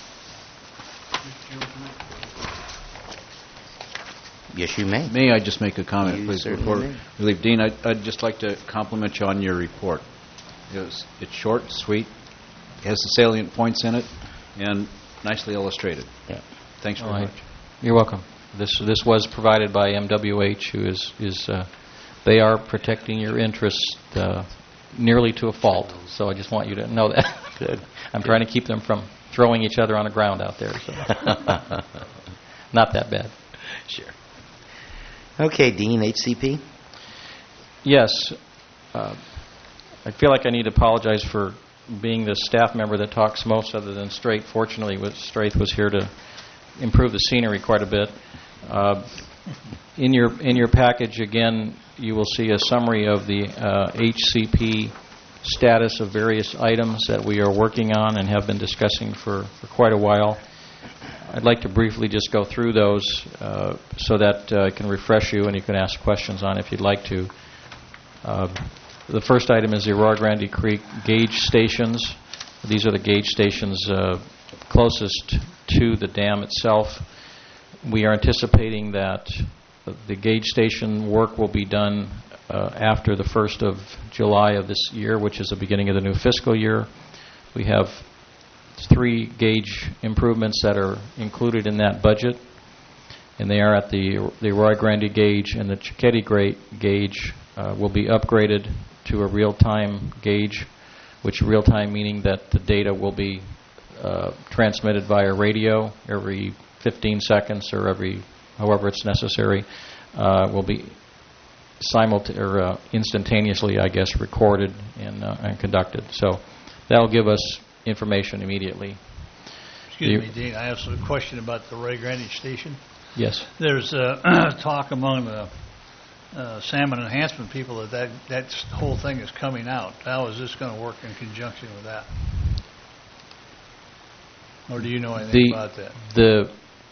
Speaker 1: Yes, you may.
Speaker 4: May I just make a comment,
Speaker 1: You
Speaker 4: please,
Speaker 1: certainly
Speaker 4: before
Speaker 1: may.
Speaker 4: we leave? Dean, I'd, I'd just like to compliment you on your report. It was, it's short, sweet, it has the salient points in it, and nicely illustrated.
Speaker 1: Yeah.
Speaker 4: Thanks very
Speaker 2: All right.
Speaker 4: much.
Speaker 2: You're welcome. This this was provided by M W H, who is is uh, they are protecting your interests uh, nearly to a fault. So I just want you to know that.
Speaker 1: Good.
Speaker 2: I'm Good. trying to keep them from throwing each other on the ground out there. So not that bad.
Speaker 1: Sure. Okay, Dean, H C P.
Speaker 2: Yes. Uh, I feel like I need to apologize for being the staff member that talks most other than Straith. Fortunately, with Straith was here to improve the scenery quite a bit. Uh, in your in your package, again, you will see a summary of the uh, H C P status of various items that we are working on and have been discussing for, for quite a while. I'd like to briefly just go through those uh, so that uh, I can refresh you and you can ask questions on if you'd like to. Uh, the first item is the Aurora Grande Creek gauge stations. These are the gauge stations uh, closest to the dam itself. We are anticipating that the gauge station work will be done uh, after the first of July of this year, which is the beginning of the new fiscal year. We have three gauge improvements that are included in that budget, and they are at the the Aurora Grande gauge and the Chiquetti Great gauge uh, will be upgraded to a real-time gauge, which real-time meaning that the data will be uh, transmitted via radio every fifteen seconds or every, however it's necessary, uh, will be simulta- or uh, instantaneously, I guess, recorded and, uh, and conducted. So that'll give us information immediately.
Speaker 6: Excuse
Speaker 2: You-
Speaker 6: me, Dean, I have some question about the Ray Grande Station.
Speaker 2: Yes.
Speaker 6: There's uh, talk among the uh, salmon enhancement people that, that that whole thing is coming out. How is this going to work in conjunction with that? Or do you know anything
Speaker 2: The,
Speaker 6: about that?
Speaker 2: the,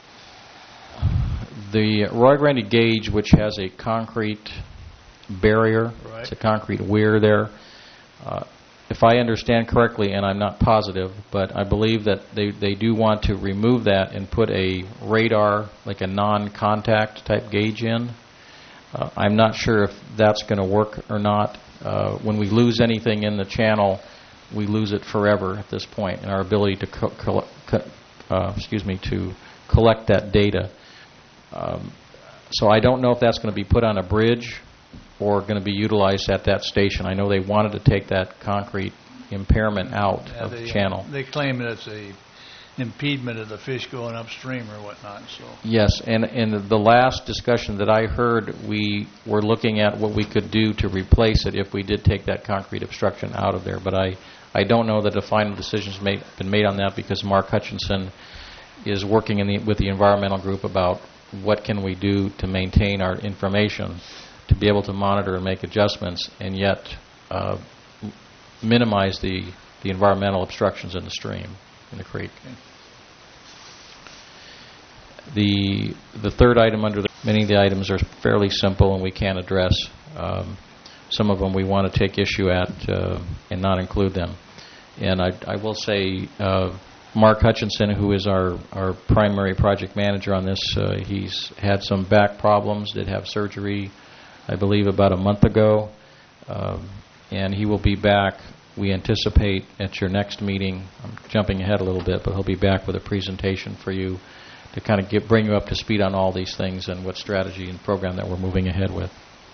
Speaker 2: the Roy Grande gauge, which has a concrete barrier,
Speaker 6: Right.
Speaker 2: it's a concrete weir there. Uh, if I understand correctly, and I'm not positive, but I believe that they, they do want to remove that and put a radar, like a non-contact type gauge in. Uh, I'm not sure if that's going to work or not. Uh, when we lose anything in the channel, we lose it forever at this point, and our ability to co- co- co- uh, excuse me to collect that data. Um, so I don't know if that's going to be put on a bridge or going to be utilized at that station. I know they wanted to take that concrete impairment out
Speaker 6: Yeah,
Speaker 2: of
Speaker 6: they,
Speaker 2: the channel.
Speaker 6: They claim that it's a impediment of the fish going upstream or whatnot. So
Speaker 2: Yes, and in the last discussion that I heard, we were looking at what we could do to replace it if we did take that concrete obstruction out of there. But I, I don't know that a final decision's made, been made on that, because Mark Hutchinson is working in the, with the environmental group about what can we do to maintain our information, to be able to monitor and make adjustments, and yet uh, m- minimize the, the environmental obstructions in the stream, in the creek. The the third item under the, many of the items are fairly simple and we can address. Um, some of them we want to take issue at uh, and not include them. And I, I will say, uh, Mark Hutchinson, who is our, our primary project manager on this, uh, he's had some back problems, did have surgery, I believe, about a month ago, um, and he will be back, we anticipate, at your next meeting. I'm jumping ahead a little bit, but he'll be back with a presentation for you to kind of get, bring you up to speed on all these things and what strategy and program that we're moving ahead with.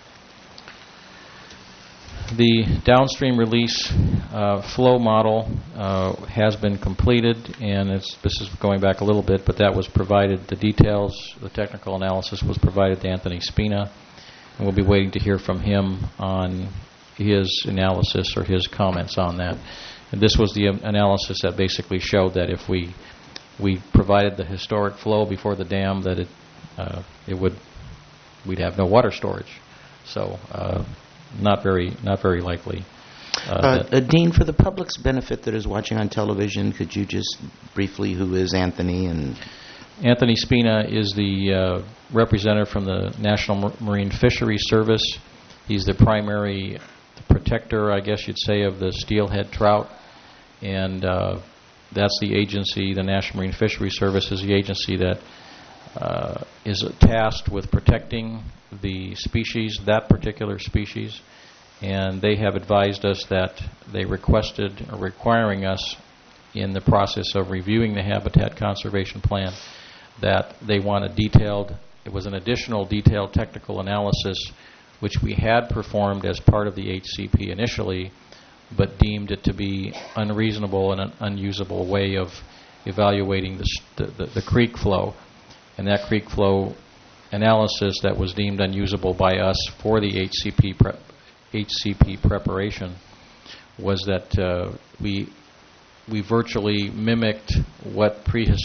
Speaker 2: The downstream release uh, flow model uh, has been completed, and it's, this is going back a little bit, but that was provided, the details, the technical analysis was provided to Anthony Spina, and we'll be waiting to hear from him on his analysis or his comments on that. And this was the um, analysis that basically showed that if we we provided the historic flow before the dam, that it uh, it would we'd have no water storage. So uh, not very not very likely. Uh,
Speaker 1: Uh,
Speaker 2: that-
Speaker 1: uh, Dean, for the public's benefit that is watching on television, could you just briefly, who is Anthony? And
Speaker 2: Anthony Spina is the uh, representative from the National Mar- Marine Fisheries Service. He's the primary protector, I guess you'd say, of the steelhead trout, and uh, that's the agency, the National Marine Fisheries Service is the agency that uh, is tasked with protecting the species, that particular species, and they have advised us that they requested, or requiring us in the process of reviewing the Habitat Conservation Plan, that they want a detailed, it was an additional detailed technical analysis which we had performed as part of the H C P initially, but deemed it to be unreasonable and an unusable way of evaluating the, st- the, the creek flow. And that creek flow analysis that was deemed unusable by us for the H C P, prep, H C P preparation was that uh, we we virtually mimicked what pre-hist-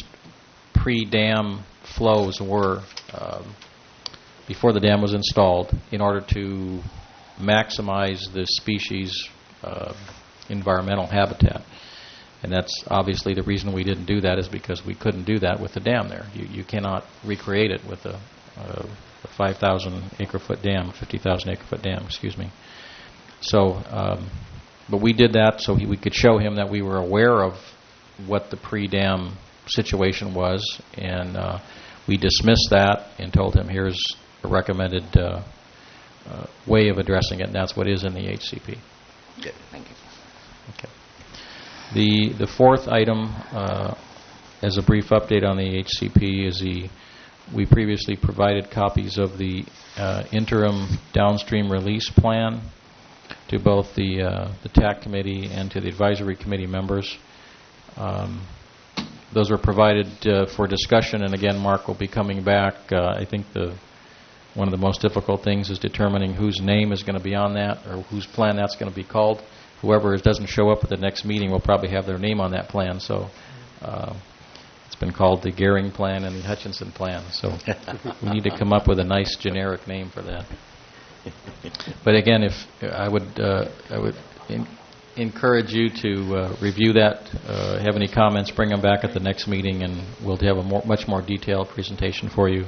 Speaker 2: pre-dam flows were um, before the dam was installed in order to maximize the species' uh, environmental habitat. And that's obviously the reason we didn't do that is because we couldn't do that with the dam there. You, you cannot recreate it with a, a, a five thousand acre foot dam, fifty thousand acre foot dam, excuse me. So, um, but we did that so he, we could show him that we were aware of what the pre-dam situation was, and uh, we dismissed that and told him here's a recommended uh, uh, way of addressing it, and that's what is in the H C P.
Speaker 1: Good, thank you.
Speaker 2: Okay. The the fourth item, uh, as a brief update on the H C P, is the we previously provided copies of the uh, interim downstream release plan to both the uh, the T A C committee and to the advisory committee members. Um, those were provided uh, for discussion, and again, Mark will be coming back. Uh, I think the one of the most difficult things is determining whose name is going to be on that or whose plan that's going to be called. Whoever doesn't show up at the next meeting will probably have their name on that plan. So uh, it's been called the Gehring Plan and the Hutchinson Plan. So we need to come up with a nice generic name for that. But again, if I would, uh, I would in, encourage you to uh, review that. Uh, have any comments? Bring them back at the next meeting, and we'll have a more, much more detailed presentation for you.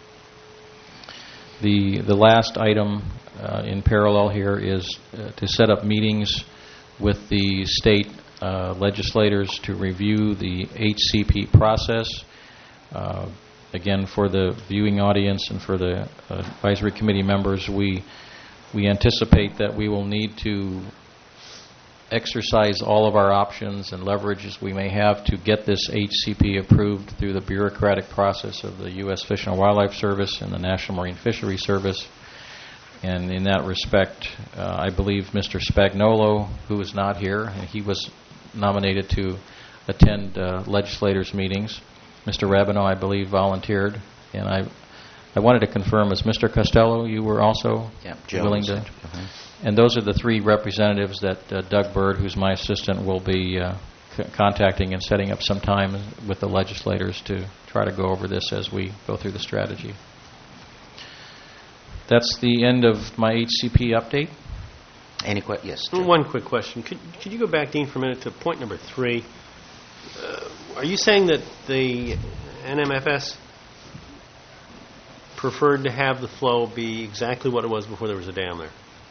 Speaker 2: The the last item uh, in parallel here is uh, to set up meetings with the state uh, legislators to review the H C P process. Uh, again, for the viewing audience and for the uh, advisory committee members, we we anticipate that we will need to exercise all of our options and leverages we may have to get this H C P approved through the bureaucratic process of the U S Fish and Wildlife Service and the National Marine Fisheries Service. And in that respect, uh, I believe Mister Spagnolo, who is not here, and he was nominated to attend uh, legislators' meetings. Mister Rabineau, I believe, volunteered. And I I wanted to confirm, as Mister Costello, you were also
Speaker 1: yeah,
Speaker 2: willing to... Uh-huh. And those are the three representatives that uh, Doug Bird, who's my assistant, will be uh, c- contacting and setting up some time with the legislators to try to go over this as we go through the strategy. That's the end of my H C P update.
Speaker 1: Any questions? Yes. Joe.
Speaker 5: One quick question. Could, could you go back, Dean, for a minute to point number three? Uh, are you saying that the N M F S preferred to have the flow be exactly what it was before there was a dam there?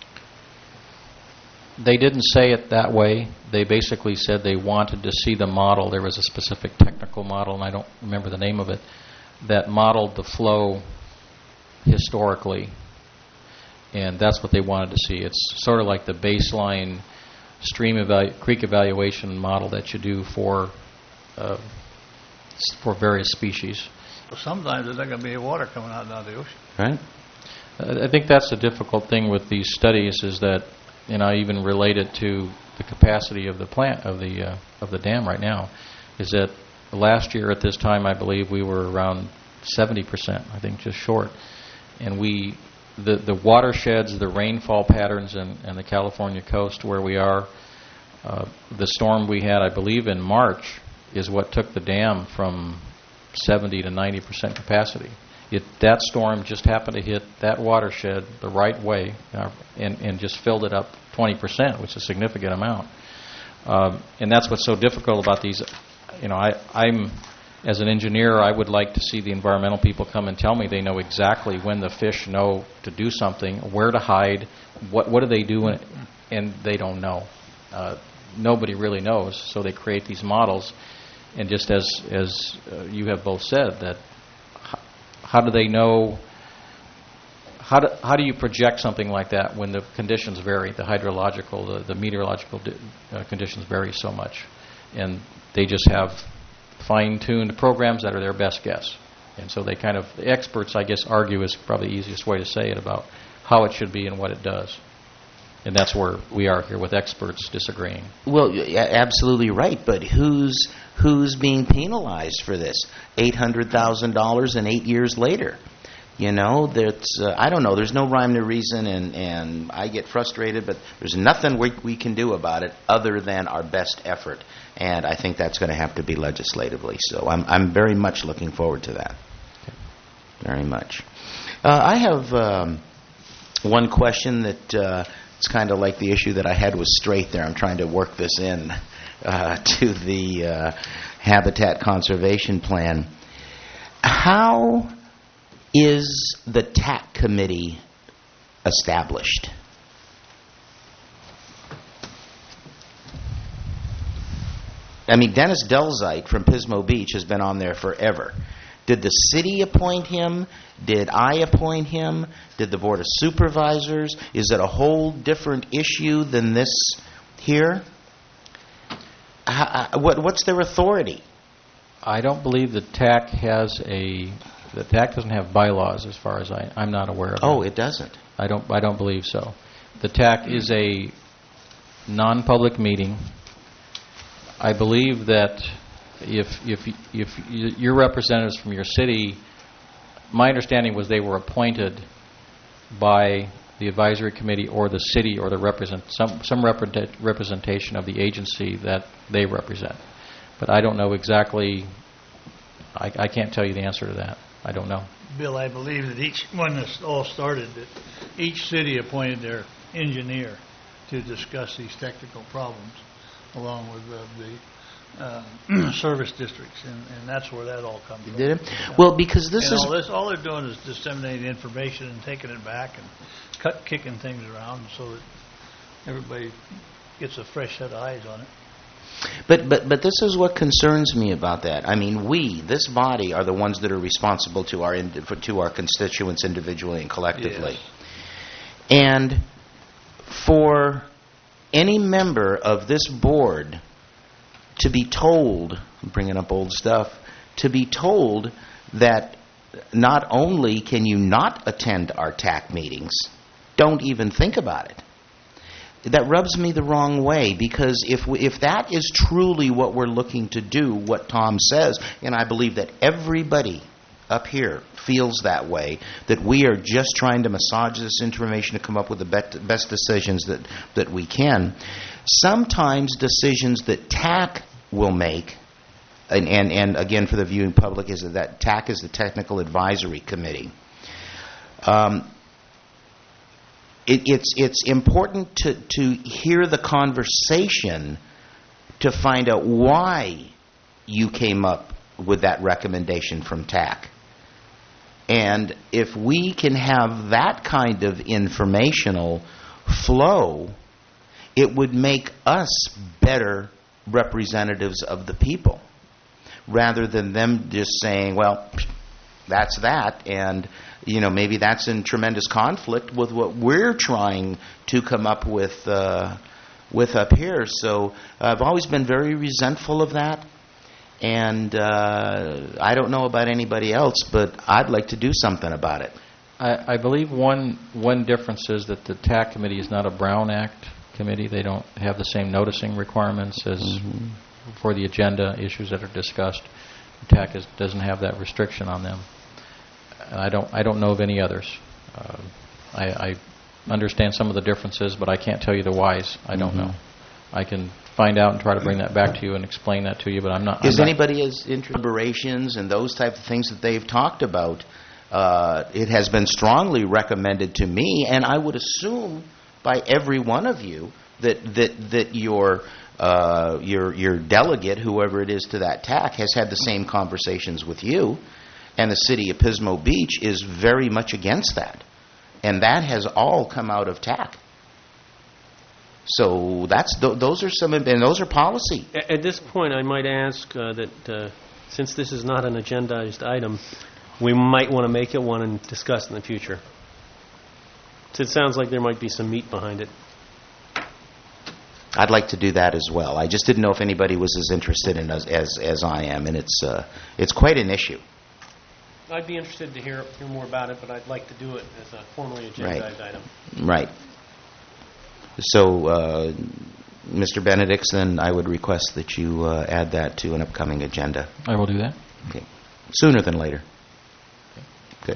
Speaker 2: They didn't say it that way. They basically said they wanted to see the model. There was a specific technical model, and I don't remember the name of it, that modeled the flow historically. And that's what they wanted to see. It's sort of like the baseline stream evalu- creek evaluation model that you do for uh, s- for various species.
Speaker 6: Well, sometimes there's not going to be water coming out of the ocean.
Speaker 1: Right.
Speaker 2: Uh, I think that's the difficult thing with these studies is that, you know, I even relate it to the capacity of the plant of the uh, of the dam right now. Is that last year at this time, I believe we were around seventy percent. I think just short, and we. The, the watersheds, the rainfall patterns in, in the California coast where we are, uh, the storm we had, I believe, in March is what took the dam from seventy to ninety percent capacity. It, that storm just happened to hit that watershed the right way uh, and, and just filled it up twenty percent, which is a significant amount. Um, and that's what's so difficult about these. You know, I, I'm... As an engineer, I would like to see the environmental people come and tell me they know exactly when the fish know to do something, where to hide, what what do they do, and, and they don't know. Uh, nobody really knows, so they create these models. And just as as uh, you have both said, that h- how do they know? How do how do you project something like that when the conditions vary? The hydrological, the, the meteorological di- uh, conditions vary so much, and they just have fine-tuned programs that are their best guess. And so they kind of, the experts, I guess, argue is probably the easiest way to say it about how it should be and what it does. And that's where we are here with experts disagreeing.
Speaker 1: Well, yeah, absolutely right, but who's who's being penalized for this? eight hundred thousand dollars and eight years later. You know, that's, uh, I don't know, there's no rhyme or reason, and, and I get frustrated, but there's nothing we, we can do about it other than our best effort. And I think that's going to have to be legislatively. So I'm I'm very much looking forward to that. Very much. Uh, I have um, one question that uh, it's kind of like the issue that I had with Straight there. I'm trying to work this in uh, to the uh, Habitat Conservation Plan. How is the T A C committee established? I mean, Dennis Delzite from Pismo Beach has been on there forever. Did the city appoint him? Did I appoint him? Did the Board of Supervisors? Is it a whole different issue than this here? How, what, what's their authority?
Speaker 2: I don't believe the T A C has a... The T A C doesn't have bylaws as far as I, I'm not aware of.
Speaker 1: Oh,
Speaker 2: it.
Speaker 1: it doesn't?
Speaker 2: I don't, I don't believe so. The T A C is a non-public meeting. I believe that if if if y- your representatives from your city, my understanding was they were appointed by the advisory committee or the city or the represent some some represent, representation of the agency that they represent. But I don't know exactly. I, I can't tell you the answer to that. I don't know.
Speaker 6: Bill, I believe that each, when this all started, that each city appointed their engineer to discuss these technical problems, along with uh, the uh, service districts, and, and that's where that all comes from.
Speaker 1: Did it? Well, because this
Speaker 6: and
Speaker 1: is...
Speaker 6: all this, all they're doing is disseminating information and taking it back and cut, kicking things around so that everybody gets a fresh set of eyes on it.
Speaker 1: But, but but this is what concerns me about that. I mean, we, this body, are the ones that are responsible to our indi- for- to our constituents individually and collectively.
Speaker 6: Yes.
Speaker 1: And for any member of this board to be told, I'm bringing up old stuff, to be told that not only can you not attend our T A C meetings, don't even think about it. That rubs me the wrong way, because if we, if that is truly what we're looking to do, what Tom says, and I believe that everybody up here feels that way, that we are just trying to massage this information to come up with the bet- best decisions that, that we can, sometimes decisions that T A C will make, and, and, and again for the viewing public, is that T A C is the Technical Advisory Committee. Um, It, it's it's important to, to hear the conversation to find out why you came up with that recommendation from T A C. And if we can have that kind of informational flow, it would make us better representatives of the people, rather than them just saying, well, that's that, and you know, maybe that's in tremendous conflict with what we're trying to come up with uh, with up here. So I've always been very resentful of that, and uh, I don't know about anybody else, but I'd like to do something about it.
Speaker 2: I, I believe one one difference is that the T A C committee is not a Brown Act committee. They don't have the same noticing requirements as mm-hmm. for the agenda issues that are discussed. T A C is, doesn't have that restriction on them. I don't. I don't know of any others. Uh, I, I understand some of the differences, but I can't tell you the whys. I don't mm-hmm. know. I can find out and try to bring that back to you and explain that to you, but I'm not.
Speaker 1: Is
Speaker 2: I'm
Speaker 1: anybody as interested in deliberations and those type of things that they've talked about? Uh, it has been strongly recommended to me, and I would assume by every one of you that that that your uh, your your delegate, whoever it is to that T A C, has had the same conversations with you. And the city of Pismo Beach is very much against that. And that has all come out of T A C. So that's th- those are some, and those are policy.
Speaker 5: At, at this point, I might ask uh, that uh, since this is not an agendized item, we might want to make it one and discuss in the future. So it sounds like there might be some meat behind it.
Speaker 1: I'd like to do that as well. I just didn't know if anybody was as interested in as as, as I am, and it's uh, it's quite an issue.
Speaker 5: I'd be interested to hear hear more about it, but I'd like to do it as a formally agendized
Speaker 1: right.
Speaker 5: item.
Speaker 1: Right. So, uh, Mister Benedicts, then I would request that you uh, add that to an upcoming agenda.
Speaker 2: I will do that.
Speaker 1: Okay. Sooner than later. Good.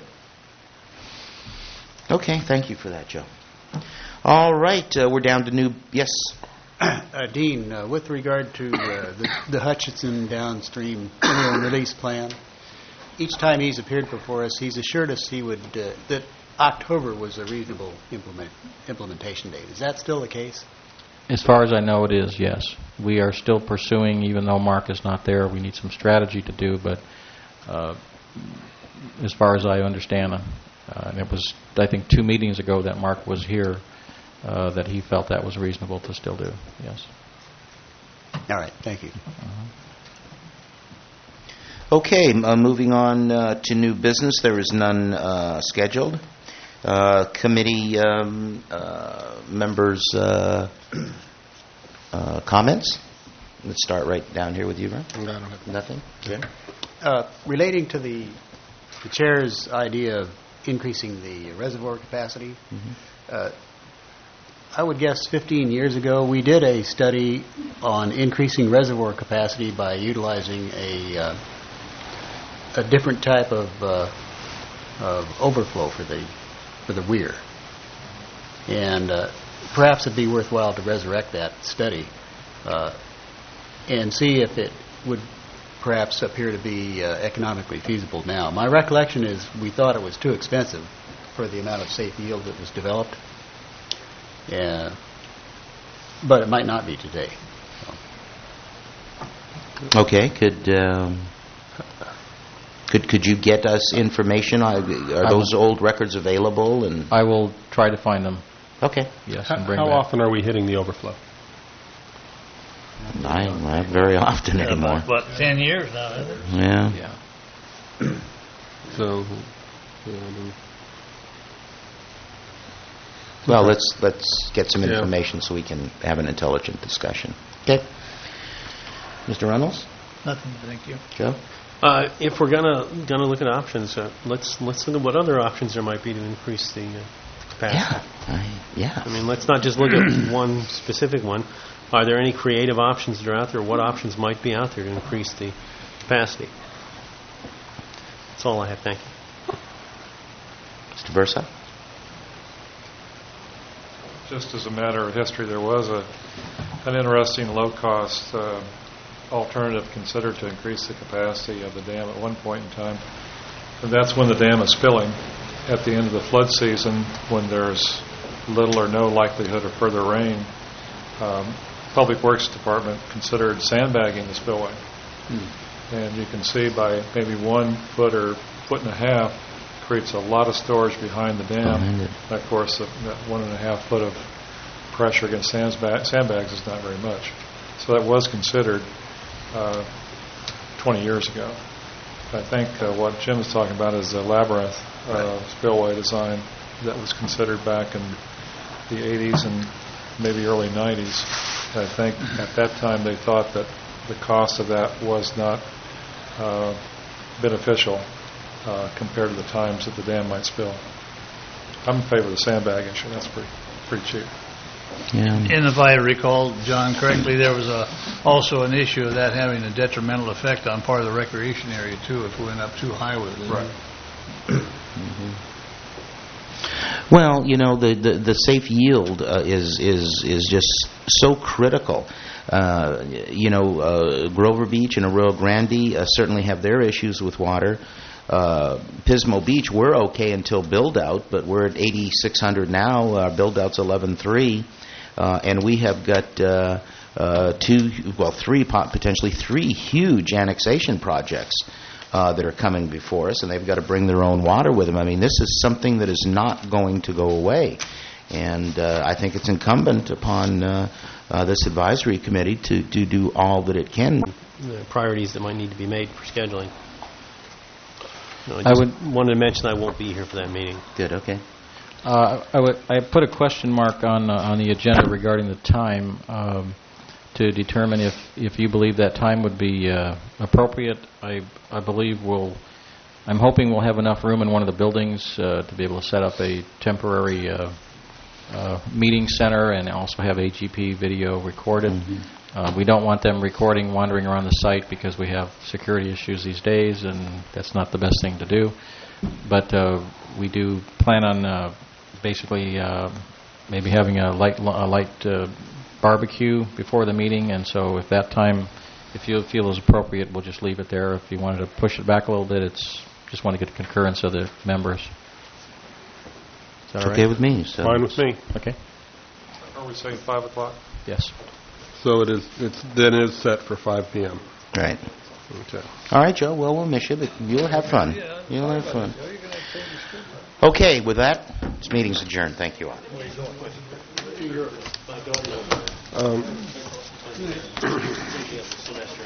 Speaker 1: Okay, thank you for that, Joe. All right, uh, we're down to new... Yes?
Speaker 9: Uh, Dean, uh, with regard to uh, the, the Hutchinson downstream release plan, each time he's appeared before us, he's assured us he would uh, that October was a reasonable implement, implementation date. Is that still the case?
Speaker 2: As far as I know, it is, yes. We are still pursuing, even though Mark is not there. We need some strategy to do, but uh, as far as I understand, uh, and it was, I think, two meetings ago that Mark was here, uh, that he felt that was reasonable to still do, yes.
Speaker 9: All right, thank you.
Speaker 2: Uh-huh.
Speaker 1: Okay, uh, moving on uh, to new business. There is none uh, scheduled. Uh, committee um, uh, members' uh, uh, comments. Let's start right down here with you, Ron.
Speaker 10: No, I don't have
Speaker 1: Nothing? Good.
Speaker 9: Uh, relating to the, the chair's idea of increasing the reservoir capacity, mm-hmm. uh, I would guess fifteen years ago, we did a study on increasing reservoir capacity by utilizing a uh, a different type of, uh, of overflow for the for the weir. And uh, perhaps it'd be worthwhile to resurrect that study uh, and see if it would perhaps appear to be uh, economically feasible now. My recollection is we thought it was too expensive for the amount of safe yield that was developed. Yeah, but it might not be today.
Speaker 1: Okay, could um, could could you get us information? Are, are those old records available? And
Speaker 2: I will try to find them.
Speaker 1: Okay.
Speaker 2: Yes,
Speaker 10: How,
Speaker 2: and bring
Speaker 10: how
Speaker 2: back.
Speaker 10: often are we hitting the overflow?
Speaker 1: I, not very often anymore.
Speaker 6: About ten years now, isn't it?
Speaker 1: Yeah.
Speaker 2: Yeah.
Speaker 10: So, um,
Speaker 1: Well, let's let's get some
Speaker 10: Yeah.
Speaker 1: information so we can have an intelligent discussion. Okay. Mister Reynolds?
Speaker 6: Nothing, thank you.
Speaker 1: Joe?
Speaker 5: Uh, If we're gonna gonna look at options, uh, let's let's look at what other options there might be to increase the uh, capacity.
Speaker 1: Yeah. I, yeah.
Speaker 5: I mean, let's not just look at one specific one. Are there any creative options that are out there? What options might be out there to increase the capacity? That's all I have. Thank you.
Speaker 1: Mister Bursa?
Speaker 3: Just as a matter of history, there was a an interesting low-cost uh, alternative considered to increase the capacity of the dam at one point in time. And that's when the dam is filling at the end of the flood season, when there's little or no likelihood of further rain. Um, Public Works Department considered sandbagging the spillway. Hmm. And you can see by maybe one foot or foot and a half creates a lot of storage behind the dam.
Speaker 1: Behind it.
Speaker 3: Of course, that that one and a half foot of pressure against sandbags, sandbags is not very much. So that was considered uh, twenty years ago. I think uh, what Jim is talking about is the labyrinth uh, spillway design that was considered back in the eighties and maybe early nineties. I think at that time they thought that the cost of that was not uh, beneficial uh, compared to the times that the dam might spill. I'm in favor of the sandbag issue. That's pretty pretty cheap.
Speaker 1: Yeah.
Speaker 6: And if I recall, John, correctly, there was a, also an issue of that having a detrimental effect on part of the recreation area, too, if we went up too high with it.
Speaker 3: Right.
Speaker 1: Mm-hmm. Well, you know, the, the, the safe yield uh, is, is, is just so critical. Uh, you know, uh, Grover Beach and Arroyo Grande uh, certainly have their issues with water. Uh, Pismo Beach, we're okay until build-out, but we're at eighty-six hundred now. Our build-out's eleven three, uh, and we have got uh, uh, two, well, three, potentially three huge annexation projects uh, that are coming before us, and they've got to bring their own water with them. I mean, this is something that is not going to go away, and uh, I think it's incumbent upon uh, uh, this advisory committee to, to do all that it can.
Speaker 5: The priorities that might need to be made for scheduling. No, I,
Speaker 2: I
Speaker 5: just
Speaker 2: would-
Speaker 5: wanted to mention I won't be here for that meeting.
Speaker 1: Good, okay.
Speaker 2: Uh, I would, I put a question mark on, uh, on the agenda regarding the time um, to determine if, if you believe that time would be uh, appropriate. I, I believe we'll, I'm hoping we'll have enough room in one of the buildings uh, to be able to set up a temporary uh, uh, meeting center and also have A G P video recorded.
Speaker 1: Mm-hmm.
Speaker 2: Uh, we don't want them recording, wandering around the site because we have security issues these days, and that's not the best thing to do. But uh, we do plan on uh, basically uh, maybe having a light, a light uh, barbecue before the meeting, and so if that time, if you feel is appropriate, we'll just leave it there. If you wanted to push it back a little bit, it's just want to get the concurrence of the members. Is that
Speaker 1: It's
Speaker 2: all
Speaker 1: okay
Speaker 2: right?
Speaker 1: with me. So.
Speaker 10: Fine with me.
Speaker 2: Okay.
Speaker 3: Are we saying five o'clock?
Speaker 2: Yes.
Speaker 10: So it is. It's then is set for five p.m.
Speaker 1: Right.
Speaker 10: Okay.
Speaker 1: All right, Joe. Well, we'll miss you, but you'll have fun. You'll have fun. Okay, with that, this meeting's adjourned. Thank you all.
Speaker 10: Um,